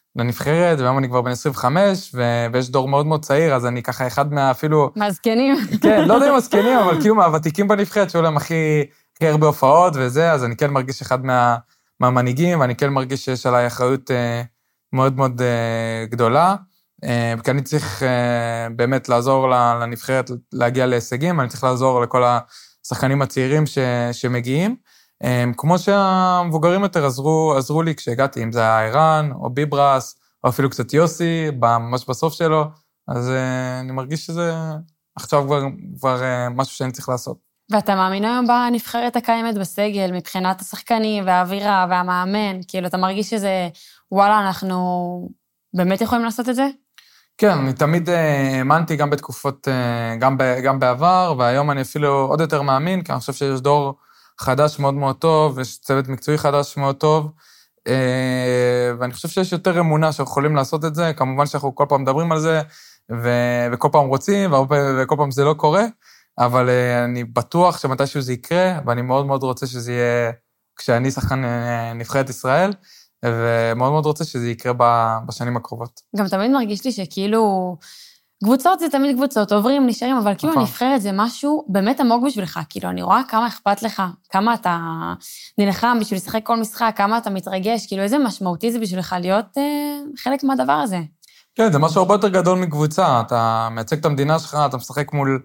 לנבחרת, והיום אני כבר בן 25, ויש דור מאוד מאוד צעיר, אז אני ככה אחד אפילו... מהזקנים. כן, לא יודע אם הזקנים, אבל כאילו מהוותיקים בנבחרת, שהיו להם הכי הרבה הופעות וזה, אז אני כן מרגיש אחד מהמנהיגים, ואני כן מרגיש שיש עליי אחריות מאוד מאוד גדולה, כי אני צריך באמת לעזור לנבחרת להגיע להישגים, אני צריך לעזור לכל השחקנים הצעירים שמגיעים, כמו שהמבוגרים יותר עזרו לי כשהגעתי, אם זה היה אירן, או ביברס, או אפילו קצת יוסי, ממש בסוף שלו, אז אני מרגיש שזה עכשיו כבר משהו שאני צריך לעשות. ואתה מאמין היום בנבחרת הקיימת בסגל, מבחינת השחקנים והאווירה והמאמן, כאילו אתה מרגיש שזה, וואלה, אנחנו באמת יכולים לעשות את זה? כן, אני תמיד האמנתי גם בתקופות, גם בעבר, והיום אני אפילו עוד יותר מאמין, כי אני חושב שיש דור חדש מאוד מאוד טוב, ויש צוות מקצועי חדש מאוד טוב, ואני חושב שיש יותר אמונה שאנחנו יכולים לעשות את זה, כמובן שאנחנו כל פעם מדברים על זה, וכל פעם רוצים, וכל פעם זה לא קורה, אבל אני בטוח שמתישהו זה יקרה, ואני מאוד מאוד רוצה שזה יהיה כשאני שחקן נבחרת ישראל, ומאוד מאוד רוצה שזה יקרה בשנים הקרובות. גם תמיד מרגיש לי שכאילו, קבוצות זה תמיד קבוצות, עוברים, נשארים, אבל כאילו הנבחרת זה משהו באמת עמוק בשבילך, כאילו אני רואה כמה אכפת לך, כמה אתה נלחם בשביל לשחק כל משחק, כמה אתה מתרגש, כאילו איזה משמעותי זה בשבילך להיות חלק מהדבר הזה. כן, זה משהו הרבה יותר גדול מקבוצה, אתה מייצג את המדינה שלך, אתה משחק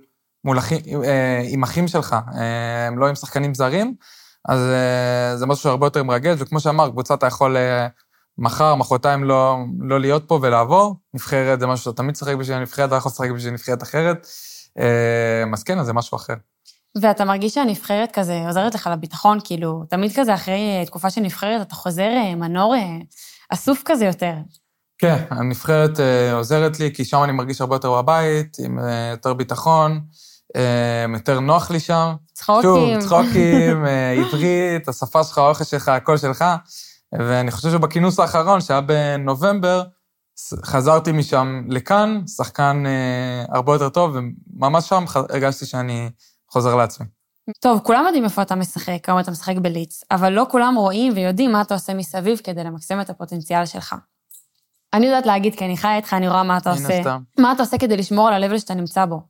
עם אחים שלך, הם לא עם שחקנים זרים, אז זה משהו שהרבה יותר מרגש, וכמו שאמר, קבוצה אתה יכול מחר, מחרתיים לא להיות פה ולעבור, נבחרת זה משהו שאתה תמיד שחק בשביל הנבחרת, אתה יכול לשחק בשביל נבחרת אחרת, אז כן, אז זה משהו אחר. ואתה מרגיש שהנבחרת כזה עוזרת לך לביטחון, כאילו, תמיד כזה אחרי תקופה של נבחרת, אתה חוזר מנור אסוף כזה יותר. כן, הנבחרת עוזרת לי, כי שם אני מרגיש הרבה יותר בבית, עם יותר ביטחון, יותר נוח לי שם. צחוקים. שוב, צחוקים, עברית, השפה שלך, האוכל שלך, הכל שלך, ואני חושב שבכינוס האחרון, שהיה בנובמבר, חזרתי משם לכאן, שחקן הרבה יותר טוב, וממש שם הרגשתי שאני חוזר לעצמי. טוב, כולם יודעים איפה אתה משחק, כמה אתה משחק בליץ, אבל לא כולם רואים ויודעים מה אתה עושה מסביב כדי למקסם את הפוטנציאל שלך. אני יודעת להגיד, כי אני חיה איתך, אני רואה מה אתה עושה. מה אתה עושה כדי לשמור על הלבל שאתה נמצא בו?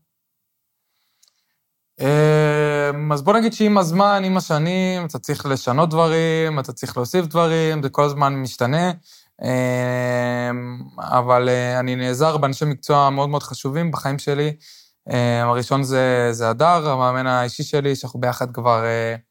אז בוא נגיד שעם הזמן, עם השנים, אתה צריך לשנות דברים, אתה צריך להוסיף דברים, זה כל הזמן משתנה, אבל אני נעזר באנשי מקצוע מאוד מאוד חשובים בחיים שלי. הראשון זה הדר, המאמן האישי שלי, שאנחנו ביחד כבר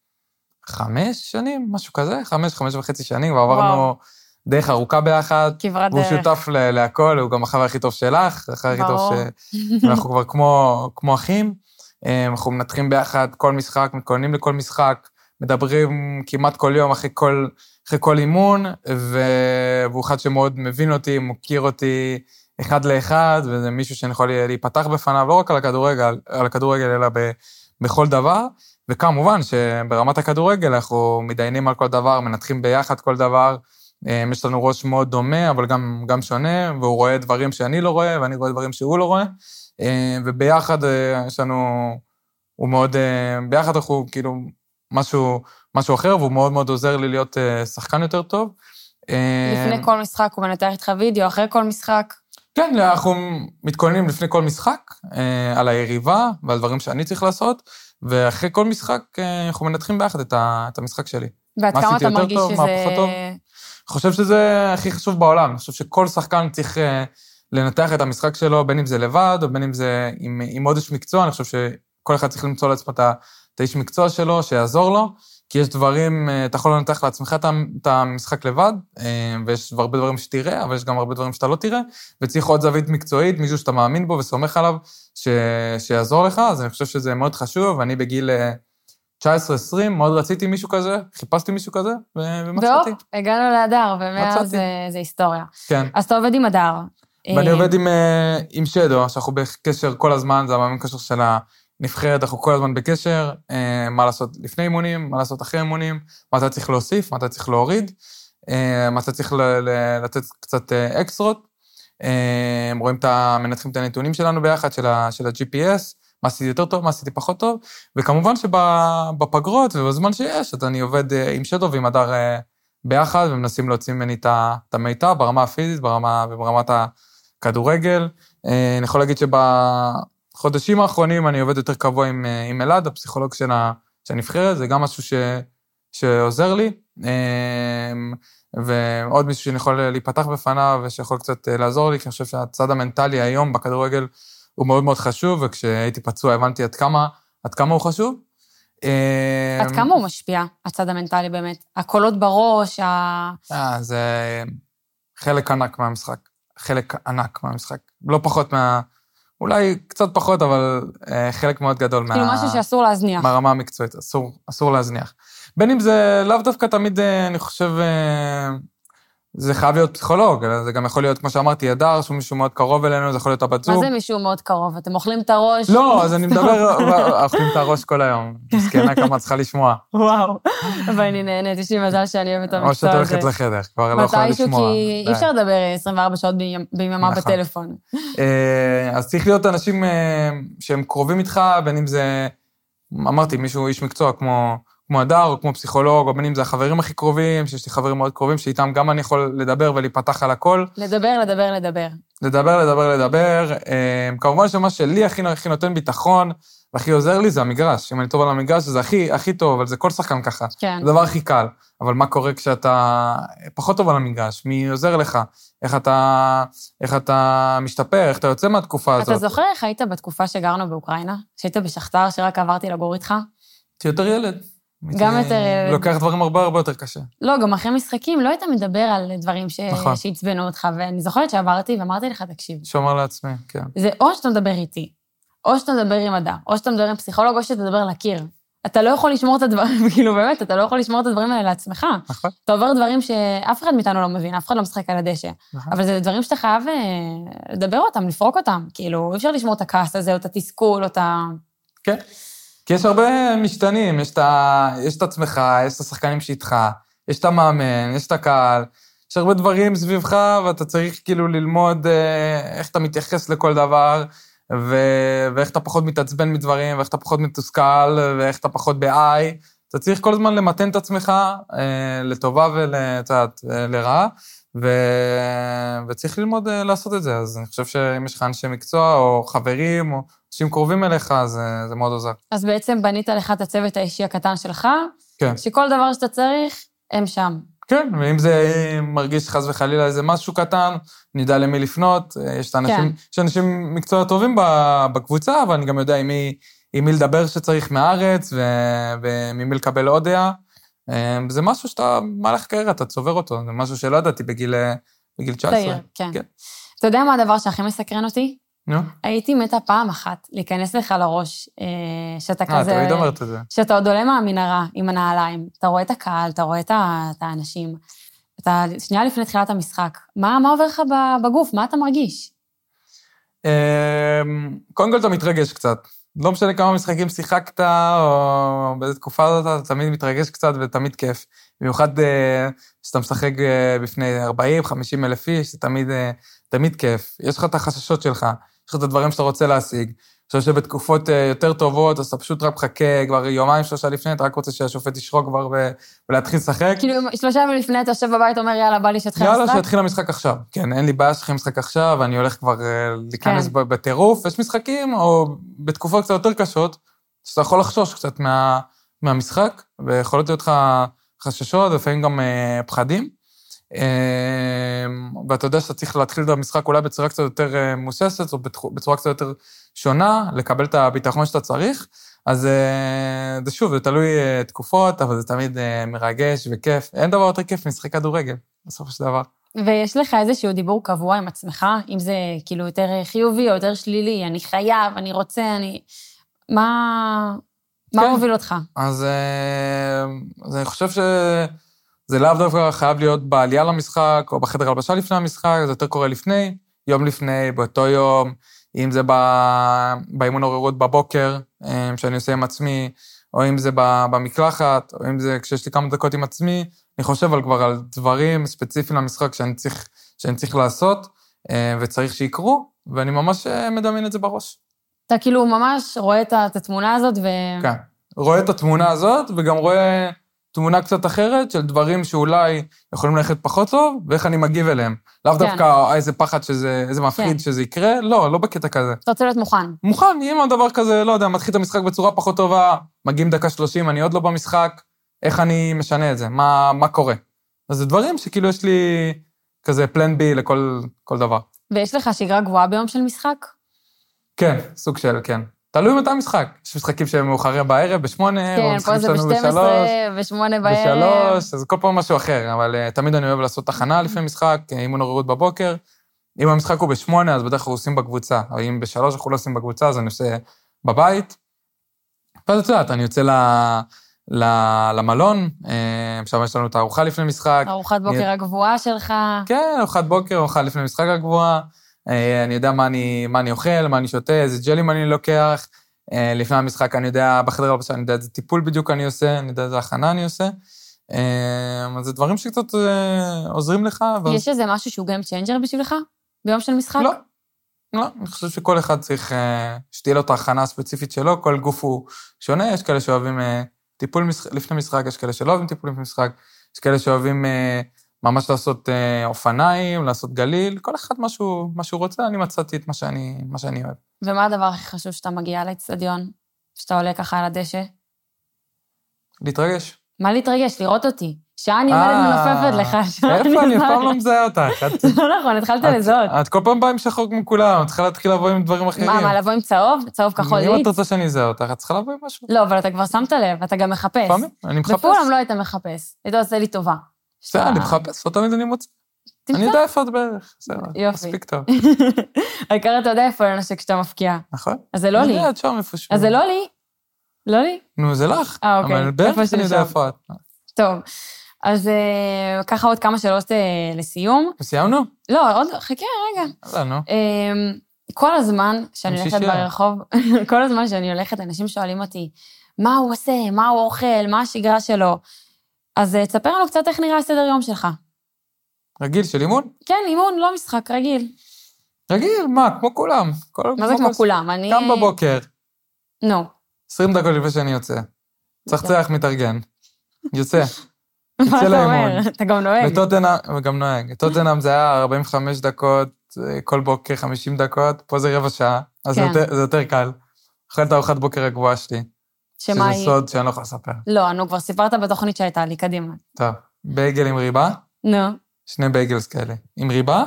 5 שנים, משהו כזה, 5.5 שנים, ועברנו דרך ארוכה ביחד. כברת והוא דרך. שותף להכל, הוא גם החבר הכי טוב שלך, החבר הכי טוב שאנחנו כבר כמו אחים. אנחנו מנתחים ביחד כל משחק, מתכוננים לכל משחק, מדברים כמעט כל יום אחרי כל אימון, והוא אחד שמאוד מבין אותי, מוכיר אותי אחד לאחד, וזה מישהו שאני יכול להיפתח בפניו, לא רק על הכדורגל, אלא בכל דבר, וכמובן שברמת הכדורגל אנחנו מתדיינים על כל דבר, מנתחים ביחד כל דבר, יש לנו ראש מאוד דומה, אבל גם שונה, והוא רואה דברים שאני לא רואה, ואני רואה דברים שהוא לא רואה, וביחד יש לנו, הוא מאוד, ביחד אנחנו כאילו משהו אחר, והוא מאוד מאוד עוזר לי להיות שחקן יותר טוב. לפני כל משחק הוא מנתח איתך וידאו, אחרי כל משחק? כן, אנחנו מתכוננים לפני כל משחק, על היריבה ועל דברים שאני צריך לעשות, ואחרי כל משחק אנחנו מנתחים ביחד את המשחק שלי. ועד כמה אתה מרגיש שזה... אני חושב שזה הכי חשוב בעולם, אני חושב שכל שחקן צריך לנתח את המשחק שלו, בין אם זה לבד, או בין אם זה עם עוד איש מקצוע, אני חושב שכל אחד צריך למצוא לעצמו את האיש מקצוע שלו, שיעזור לו, כי יש דברים, אתה יכול לנתח לעצמך את המשחק לבד, ויש הרבה דברים שתראה, אבל יש גם הרבה דברים שאתה לא תראה, וצריך עוד זווית מקצועית, מישהו שאתה מאמין בו וסומך עליו, שיעזור לך, אז אני חושב שזה מאוד חשוב, ואני בגיל 19-20, מאוד רציתי מישהו כזה, חיפשתי מישהו כזה, ומצאתי. ואופ, הגענו להדר, ומאז זה היסטוריה. כן. אז אתה עובד עם הדר. ואני עובד עם שדו, שאנחנו בקשר כל הזמן, זה המאמן קשר של הנבחרת, אנחנו כל הזמן בקשר, מה לעשות לפני אימונים, מה לעשות אחרי אימונים, מה אתה צריך להוסיף, מה אתה צריך להוריד, מה אתה צריך לתת קצת אקסטרות, מנתחים את הנתונים שלנו ביחד, של ה-GPS, מה עשיתי יותר טוב, מה עשיתי פחות טוב, וכמובן שבפגרות ובזמן שיש, אז אני עובד עם שדו ועם הדר ביחד, ומנסים להוציא ממני את המיטב, ברמה הפיזית, וברמת הכדורגל. אני יכול להגיד שבחודשים האחרונים אני עובד יותר קבוע עם אלעד, הפסיכולוג של הנבחרת, זה גם משהו שעוזר לי, ועוד מישהו שאני יכול להיפתח בפניו, ושיכול קצת לעזור לי, כי אני חושב שהצד המנטלי היום בכדורגל הוא מאוד מאוד חשוב, וכשהייתי פצוע הבנתי עד כמה הוא חשוב. עד כמה הוא משפיע, הצד המנטלי באמת? הקולות בראש, זה חלק ענק מהמשחק. חלק ענק מהמשחק. לא פחות אולי קצת פחות, אבל חלק מאוד גדול כאילו משהו שאסור להזניח. מהרמה המקצועית, אסור להזניח. בין אם זה לאו דווקא תמיד, אני חושב, זה חייב להיות פסיכולוג, זה גם יכול להיות, כמו שאמרתי, ידר, שהוא מישהו מאוד קרוב אלינו, זה יכול להיות הבת זוג. מה זה מישהו מאוד קרוב? אתם אוכלים את הראש? לא, אז אני מדבר, אוכלים את הראש כל היום. מסכנה כמה צריכה לשמוע. וואו, ואני נהנית, יש לי מזל שאני אוהבת את המקצוע הזה. או שאת הולכת לחדר, כבר לא יכולה לשמוע. מתישהו, כי אי אפשר לדבר 24 שעות ביממה בטלפון. אז צריך להיות אנשים שהם קרובים איתך, בין אם זה, אמרתי, מישהו איש מקצוע כמו הדר, או כמו פסיכולוג, או בין אם זה החברים הכי קרובים, שיש לי חברים מאוד קרובים, שאיתם גם אני יכול לדבר ולהיפתח על הכל. לדבר. כמובן שמה שלי הכי נותן ביטחון, והכי עוזר לי זה המגרש. אם אני טוב על המגרש, זה הכי טוב, אבל זה כל שחקן ככה. כן. זה הדבר הכי קל. אבל מה קורה כשאתה פחות טוב על המגרש? מי עוזר לך? איך אתה משתפר? איך אתה יוצא מהתקופה הזאת? אתה זוכר איך היית בתקופה שגרנו באוקראינה? שהיית בשכתר, שרק עברתי לגור איתך? הייתי יותר ילד. גם יותר ילד. לוקח דברים הרבה יותר קשה. לא, גם אחרי משחקים, לא היית מדבר על דברים שהצבנו אותך, ואני זוכרת שעברתי ואמרתי לך, תקשיב. שומר לעצמי, כן. זה או שאתה מדבר איתי, או שאתה מדבר עם מדע, או שאתה מדבר עם פסיכולוג, או שאתה מדבר לקיר. אתה לא יכול לשמור את הדברים, כאילו באמת, אתה לא יכול לשמור את הדברים האלה לעצמך. נכון. אתה עובר דברים שאף אחד מאיתנו לא מבין, אף אחד לא משחק על הדשא. אבל זה דברים שאתה חייב לדבר אותם, לפרוק אותם. כאילו, אי אפשר לשמור את הכעס הזה, או את התסכול, או את ה... כן. כי יש הרבה משתנים, יש את עצמך, יש את השחקנים שאיתך, יש את המאמן, יש את הקהל, יש הרבה דברים סביבך, ואתה צריך כאילו ללמוד איך אתה מתייחס לכל דבר, ואיך אתה פחות מתעצבן מדברים, ואיך אתה פחות מתוסכל, ואיך אתה פחות בעי. אתה צריך כל הזמן למתן את עצמך לטובה ולרעה, וצריך ללמוד לעשות את זה. אז אני חושב שאם יש לך אנשי מקצוע, או חברים, או אנשים קרובים אליך, זה מאוד עוזר. אז בעצם בנית לך את הצוות האישי הקטן שלך, כן. שכל דבר שאתה צריך, הם שם. כן, ואם זה מרגיש חס וחלילה איזה משהו קטן, נדע למי לפנות. יש אנשים מקצוע טובים בקבוצה, אבל אני גם יודע עם מי לדבר שצריך מהארץ, וממי לקבל עוד דעה. זה משהו שאתה מהלך קריירה, אתה צובר אותו. זה משהו שלא ידעתי בגיל 19. צעיר, כן. אתה יודע מה הדבר שהכי מסקרן אותי? נו. הייתי מתה פעם אחת להיכנס לך לראש, שאתה כזה... תמיד אומרת את זה. שאתה עוד עולה מהמנהרה עם הנעליים, אתה רואה את הקהל, אתה רואה את האנשים, אתה שנייה לפני תחילת המשחק, מה עובר לך בגוף? מה אתה מרגיש? קודם כל אתה מתרגש קצת. לא משנה כמה משחקים שיחקת, או באיזו תקופה הזאת, אתה תמיד מתרגש קצת ותמיד כיף. במיוחד שאתה משחק בפני 40-50 אלף איש, זה תמיד כיף. יש לך את החששות שלך, יש לך את הדברים שאתה רוצה להשיג. אני חושב שבתקופות יותר טובות, אז אתה פשוט רק מחכה, כבר יומיים, 3 לפני, אתה רק רוצה שהשופט ישרוק כבר ולהתחיל לשחק. כאילו 3 ימים לפני, אתה יושב בבית, אומר, יאללה, בא לי שתחיל המשחק? יאללה, שתחיל המשחק עכשיו. כן, אין לי בעיה שתחיל משחק עכשיו, אני הולך כבר להיכנס בטירוף. יש משחקים, או בתקופות קצת יותר קשות, שאתה יכול לחשוש קצת מהמשחק, ויכולות להיות לך חששות, ולפעמים גם פחדים. ואתה יודע שאתה צריך להתחיל את המשחק אולי בצורה קצת יותר מוססת, או בצורה קצת יותר שונה, לקבל את הביטחון שאתה צריך. אז זה שוב, זה תלוי תקופות, אבל זה תמיד מרגש וכיף. אין דבר יותר כיף משחק כדורגל, בסופו של דבר. ויש לך איזשהו דיבור קבוע עם עצמך, אם זה כאילו יותר חיובי או יותר שלילי, אני חייב, אני רוצה, מה מוביל אותך? אז אני חושב זה לאו דווקא חייב להיות בעלייה למשחק, או בחדר הלבשה לפני המשחק, זה יותר קורה לפני, יום לפני, באותו יום, אם זה באימון עוררות בבוקר, שאני עושה עם עצמי, או אם זה במקלחת, או אם זה כשיש לי כמה דקות עם עצמי, אני חושב כבר על דברים ספציפיים למשחק שאני צריך לעשות, וצריך שיקרו, ואני ממש מדמיין את זה בראש. אתה כאילו ממש רואה את התמונה הזאת כן, רואה את התמונה הזאת, וגם רואה תמונה קצת אחרת של דברים שאולי יכולים ללכת פחות טוב, ואיך אני מגיב אליהם. לאו דווקא איזה פחד איזה מפחיד שזה יקרה, לא בקטע כזה. אתה רוצה להיות מוכן. מוכן, אם הדבר כזה, לא יודע, מתחיל את המשחק בצורה פחות טובה, מגיעים דקה 30, אני עוד לא במשחק, איך אני משנה את זה, מה קורה. אז זה דברים שכאילו יש לי כזה פלן בי לכל דבר. ויש לך שגרה גבוהה ביום של משחק? כן, סוג של, כן. תלוי מתי המשחק. יש משחקים שהם מאוחרי בערב, ב8, כן, פה זה ב-12, ב-8 בערב. אז כל פעם משהו אחר, אבל תמיד אני אוהב לעשות תחנה לפני משחק, אימון עוררות בבוקר. אם המשחק הוא ב8, אז בדרך כלל עושים בקבוצה, או אם ב3 אנחנו לא עושים בקבוצה, אז אני עושה בבית. ואז את יודעת, אני יוצא למלון, שם יש לנו את הארוחה לפני משחק. ארוחת בוקר הגבוהה שלך. כן, ארוחת בוקר, ארוחה לפני משחק הגבוהה. אני יודע מה אני אוכל, מה אני שותה, איזה ג'לים אני לוקח. לפני המשחק אני יודע, בחדר הלבשה, אני יודע איזה טיפול בדיוק אני עושה, אני יודע איזה הכנה אני עושה. אז זה דברים שקצת עוזרים לך. יש איזה משהו שהוא game changer בשבילך? ביום של משחק? לא, אני חושב שכל אחד צריך שתהיה לו את ההכנה הספציפית שלו, כל גוף הוא שונה, יש כאלה שאוהבים טיפול לפני משחק, יש כאלה שלא אוהבים טיפול לפני משחק, יש כאלה שאוהבים ממש לעשות אופניים, לעשות גליל, כל אחד מה שהוא רוצה, אני מצאתי את מה שאני אוהב. ומה הדבר הכי חשוב שאתה מגיע לאצטדיון? שאתה עולה ככה על הדשא? להתרגש. מה להתרגש? לראות אותי. שעה אני עומדת מנופפת לך. איפה? אני אף פעם לא מזהה אותך. לא נכון, התחלת לזהות. את כל פעם באה עם שחור כמו כולם, את צריכה להתחיל לבוא עם דברים אחרים. מה, לבוא עם צהוב? צהוב כחול ליץ? אם את רוצה שאני אזהה אותך, את צריכה לבוא עם משהו. לא, אבל אתה כבר שמת לב, אתה גם מחפש. פעמים, אני מחפש. בפעולם לא היית מחפש. היית עושה לי טובה. בסדר, אני מחפש, לא תמיד אני מוצא. אני יודע איפה את בערך. יופי. מספיק טוב. העיקר אתה יודע איפה לנשק כשאתה מפקיע. נכון. אז זה לא לי. אני יודע, את שם איפשהו. אז זה לא לי. לא לי? נו, זה לך. אוקיי. אבל בערך אני יודע איפה את. טוב. אז ככה עוד כמה שאלות לסיום. סיימנו? לא, עוד, חכה רגע. לא, נו. כל הזמן שאני הולכת ברחוב, כל הזמן שאני הולכת, אנשים שואלים אותי, מה הוא עושה, מה הוא אוכל, מה השגרה שלו. אז תספר לנו קצת איך נראה הסדר יום שלך. רגיל של אימון? כן, אימון, לא משחק, רגיל. רגיל, מה? כמו כולם. מה זה כמו כולם? קם בבוקר. נו. 20 דקות לפני שאני יוצא. צחצח, מתארגן. יוצא. מה אתה אומר? אתה גם נוהג. גם נוהג. טוטנהאם זה היה 45 דקות, כל בוקר 50 דקות, פה זה רבע שעה, אז זה יותר קל. אוכל את הארוחת בוקר הגבוהה שלי. שמה היא? שזה סוד שאני לא יכול לספר. לא, נו, כבר סיפרת בתוכנית שהייתה לי, קדימה. טוב, בייגל עם ריבה. נו. 2 בייגלס כאלה. עם ריבה,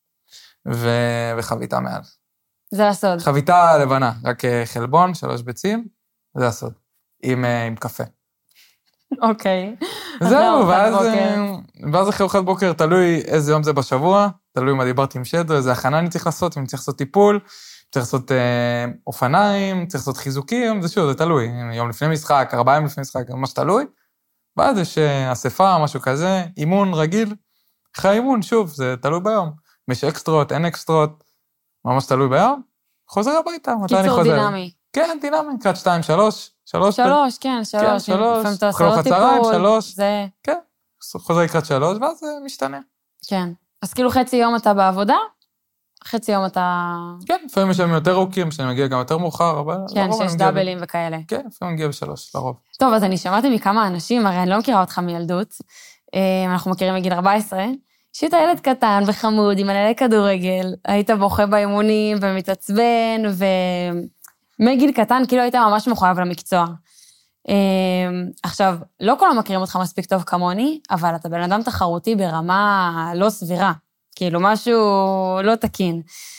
וחביתה מעל. זה הסוד. חביתה לבנה, רק חלבון, 3 ביצים, זה הסוד. עם קפה. אוקיי. זהו, ואז אחרי ארוחת בוקר, תלוי איזה יום זה בשבוע, תלוי מה דיברתי עם שדו, איזה הכנה אני צריך לעשות, אם אני צריך לעשות טיפול, צריך לעשות אופניים, צריך לעשות חיזוקים, זה שוב, זה תלוי. יום לפני משחק, 4 ימים לפני משחק, ממש תלוי. ואז יש אספה, משהו כזה, אימון רגיל, אחרי האימון, שוב, זה תלוי ביום. יש אקסטרות, אין אקסטרות, ממש תלוי ביום, חוזר הביתה, מתי אני חוזר? קיצור דינמי. כן, דינמי, קראת 2, 3. 3, כן, 3. כן, 3. לפעמים אתה עושה עוד טיפול. 3. זה... כן, חוזר לקראת 3, ואז זה משתנה. כן. אז כאילו חצי יום אתה בעבודה, חצי יום אתה... כן, לפעמים יש להם יותר ארוכים, שאני מגיע גם יותר מאוחר, אבל... כן, שיש דאבלים וכאלה. כן, לפעמים מגיע ב3, לרוב. טוב, אז אני שמעתי מכמה אנשים, הרי אני לא מכירה אותך מילדות, אנחנו מכירים מגיל 14, שהיית ילד קטן וחמוד, עם מנהלי כדורגל, היית בוכה באימונים ומתעצבן, ומגיל קטן כאילו היית ממש מחויב למקצוע. עכשיו, לא כולם מכירים אותך מספיק טוב כמוני, אבל אתה בן אדם תחרותי ברמה לא סבירה, כאילו משהו לא תקין.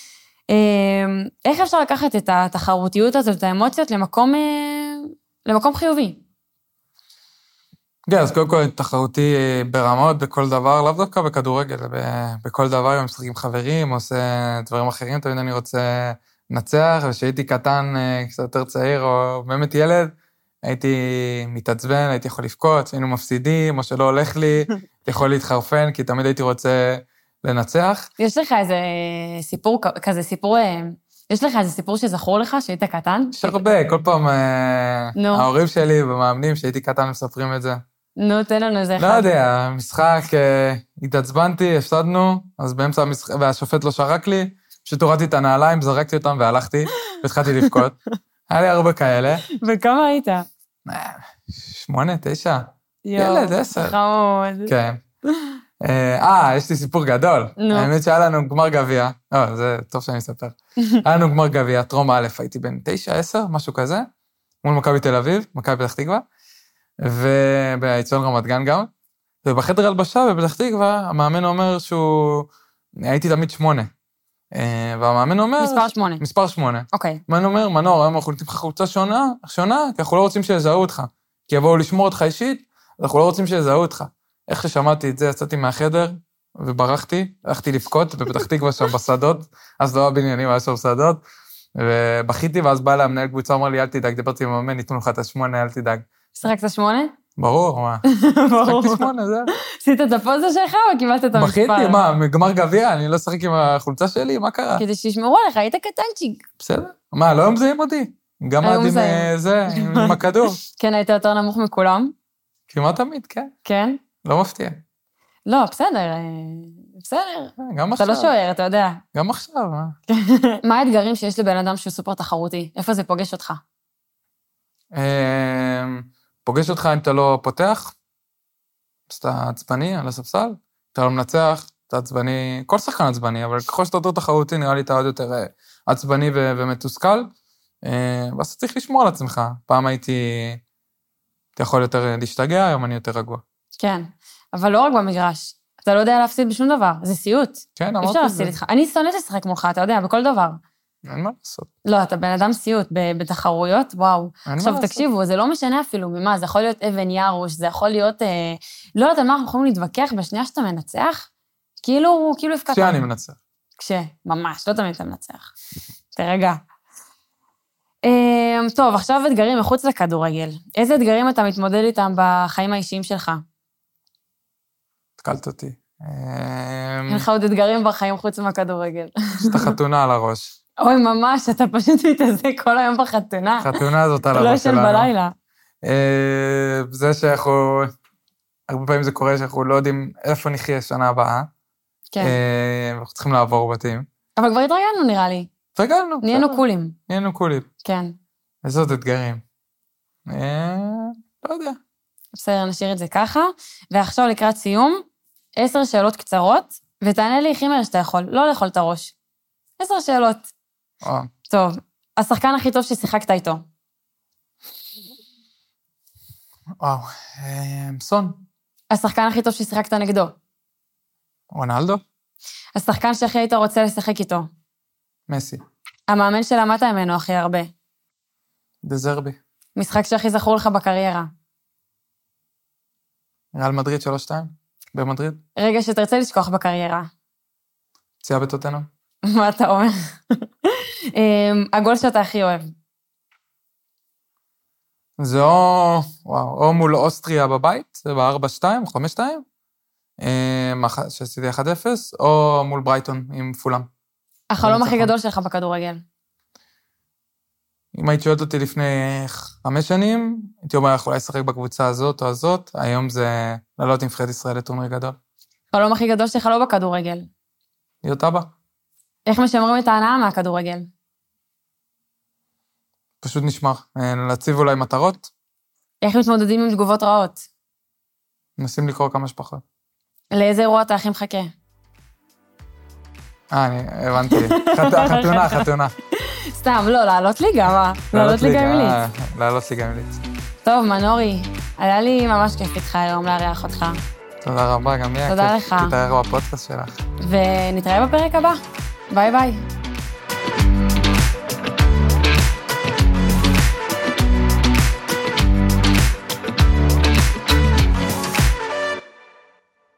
איך אפשר לקחת את התחרותיות הזאת, את האמוציות, למקום חיובי? כן, אז קודם כל תחרותי ברמות בכל דבר, לאו דווקא בכדורגל, בכל דבר, אם משחקים חברים, עושה דברים אחרים, תמיד אני רוצה לנצח, ושהייתי קטן, קצת יותר צעיר, או באמת ילד, הייתי מתעצבן, הייתי יכול לבכות, שהיינו מפסידים, או שלא הולך לי, הייתי יכול להתחרפן, כי תמיד הייתי רוצה לנצח. יש לך איזה סיפור, כזה סיפור, יש לך איזה סיפור שזכור לך, שהיית קטן? יש הרבה, כל פעם ההורים שלי במאמנים, שהייתי קטן, מספרים את זה. נו, תן לנו איזה אחד. לא יודע, משחק, התעצבנתי, הפסדנו, אז באמצע המשחק, והשופט לא שרק לי, פשוט הורדתי את הנעליים, זרקתי אותם והלכתי, והתחלתי לבכות. היה לי הרבה כאלה. וכמה היית? 8, 9. ילד, 10. חמוד. כן. יש לי סיפור גדול. נו. האמת שהיה לנו גמר גביע, זה טוב שאני אספר. היה לנו גמר גביע, טרום א', הייתי בן 9, 10, משהו כזה, מול מכבי תל אביב, מכבי פתח תקווה, ובאצטדיון רמת גן גם, ובחדר הלבשה בפתח תקווה, המאמן אומר הייתי תמיד 8. והמאמן אומר... מספר 8. מספר 8. אוקיי. המאמן אומר, מנור, היום אנחנו נותנים לך חולצה שונה, כי אנחנו לא רוצים שיזהו אותך. כי יבואו לשמור אותך אישית, אנחנו לא רוצים שיזהו אותך. איך ששמעתי את זה, יצאתי מהחדר, וברחתי, הלכתי לבכות בפתח תקווה שם בשדות, אז לא הבניינים, היה שם שדות, ובכיתי, ואז בא לה מנהל קבוצה, אמר לי, אל תדאג, דיברתי עם המאמן, ניתנו לך את 8, אל תדאג. שחקת 8? ברור, מה? שחקתי 8, זה... עשית את הפוזה שלך או קיבלת את המספר? בכיתי, מה, מגמר גביע, אני לא שחק עם החולצה שלי, מה קרה? כדי שישמרו עליך, היית קטנצ'יק. בסדר. מה, לא היום מזהים אותי? גם עד עם זה, עם הכדור. כן, היית יותר נמוך מכולם? כמעט תמיד, כן. כן? לא מפתיע. לא, בסדר. גם עכשיו. אתה לא שוער, אתה יודע. גם עכשיו, מה? מה האתגרים שיש לבן אדם שהוא סופר תחרותי? איפה זה פוגש אותך? פוגש אותך אם אתה לא פותח, אז אתה עצבני על הספסל, אתה לא מנצח, אתה עצבני, כל שחקן עצבני, אבל ככל שאתה יותר תחרותי, נראה לי אתה עוד יותר עצבני ומתוסכל, ואז אתה צריך לשמור על עצמך. פעם אתה יכול יותר להשתגע, היום אני יותר רגוע. כן, אבל לא רק במגרש. אתה לא יודע להפסיד בשום דבר, זה סיוט. כן, אמרתי אפשר להפסיד איתך. אני שונאת לשחק מולך, אתה יודע, בכל דבר. אין מה לעשות. לא, אתה בן אדם סיוט, בתחרויות, וואו. אין עכשיו, מה לעשות. תקשיבו, זה לא משנה אפילו ממה, זה יכול להיות אבן ירוש, זה יכול להיות, לא יודעת על מה אנחנו יכולים להתווכח בשנייה שאתה מנצח, כאילו הפקעת. כשאני מנצח. ממש, לא תמיד אתה מנצח. תרגע. טוב, עכשיו אתגרים מחוץ לכדורגל. איזה אתגרים אתה מתמודד איתם בחיים האישיים שלך? התקלת אותי. אין לך עוד אתגרים בחיים חוץ מהכדורגל. יש את החתונה על הראש. אוי, ממש, אתה פשוט מתעסק כל היום בחתונה. החתונה הזאת על אתה לא הראש שלנו. ישן בלילה. זה שאנחנו, הרבה פעמים זה קורה שאנחנו לא יודעים איפה נחיה שנה הבאה. כן. אנחנו צריכים לעבור בתים. אבל כבר התרגלנו, נראה לי. התרגלנו. נהיינו קולים. נהיינו קולים. כן. איזה עוד אתגרים? לא יודע. בסדר, נשאיר את זה ככה. ועכשיו לקראת סיום, 10 שאלות קצרות, ותענה לי הכי מהר שאתה יכול, לא לאכול את הראש. 10 שאלות. טוב, השחקן הכי טוב ששיחקת איתו. וואו, סון. השחקן הכי טוב ששיחקת נגדו. רונלדו. השחקן שהכי היית רוצה לשחק איתו. מסי. המאמן שלמדת ממנו הכי הרבה. דזרבי. משחק שהכי זכור לך בקריירה. ריאל מדריד 3-2, במדריד. רגע שתרצה לשכוח בקריירה. פציעה בטוטנהאם. מה אתה אומר? הגול שאתה הכי אוהב. זה או מול אוסטריה בבית, זה ב-4-2 או 5-2, שעשיתי 1-0, או מול ברייטון עם פולאם. החלום הכי גדול שלך בכדורגל. אם היית שואלת אותי לפני 5 שנים, הייתי אומר לך אולי לשחק בקבוצה הזאת או הזאת, היום זה לעלות עם נבחרת ישראל לטורניר גדול. החלום הכי גדול שלך לא בכדורגל. להיות אבא. איך משמרים את ההנאה מהכדורגל? פשוט נשמר. להציב אולי מטרות. איך מתמודדים עם תגובות רעות? מנסים לקרוא כמה שפחות. לאיזה אירוע אתה הכי מחכה? אני הבנתי. חתונה. סתם, לא, לעלות ליגה, מה? לעלות ליגה עם ליץ. לעלות ליגה עם ליץ. טוב, מנורי, היה לי ממש כיף איתך היום לארח אותך. תודה רבה, גם לי. תודה לך. תתאר בפודקאסט שלך. ונתראה בפרק הבא. ביי ביי.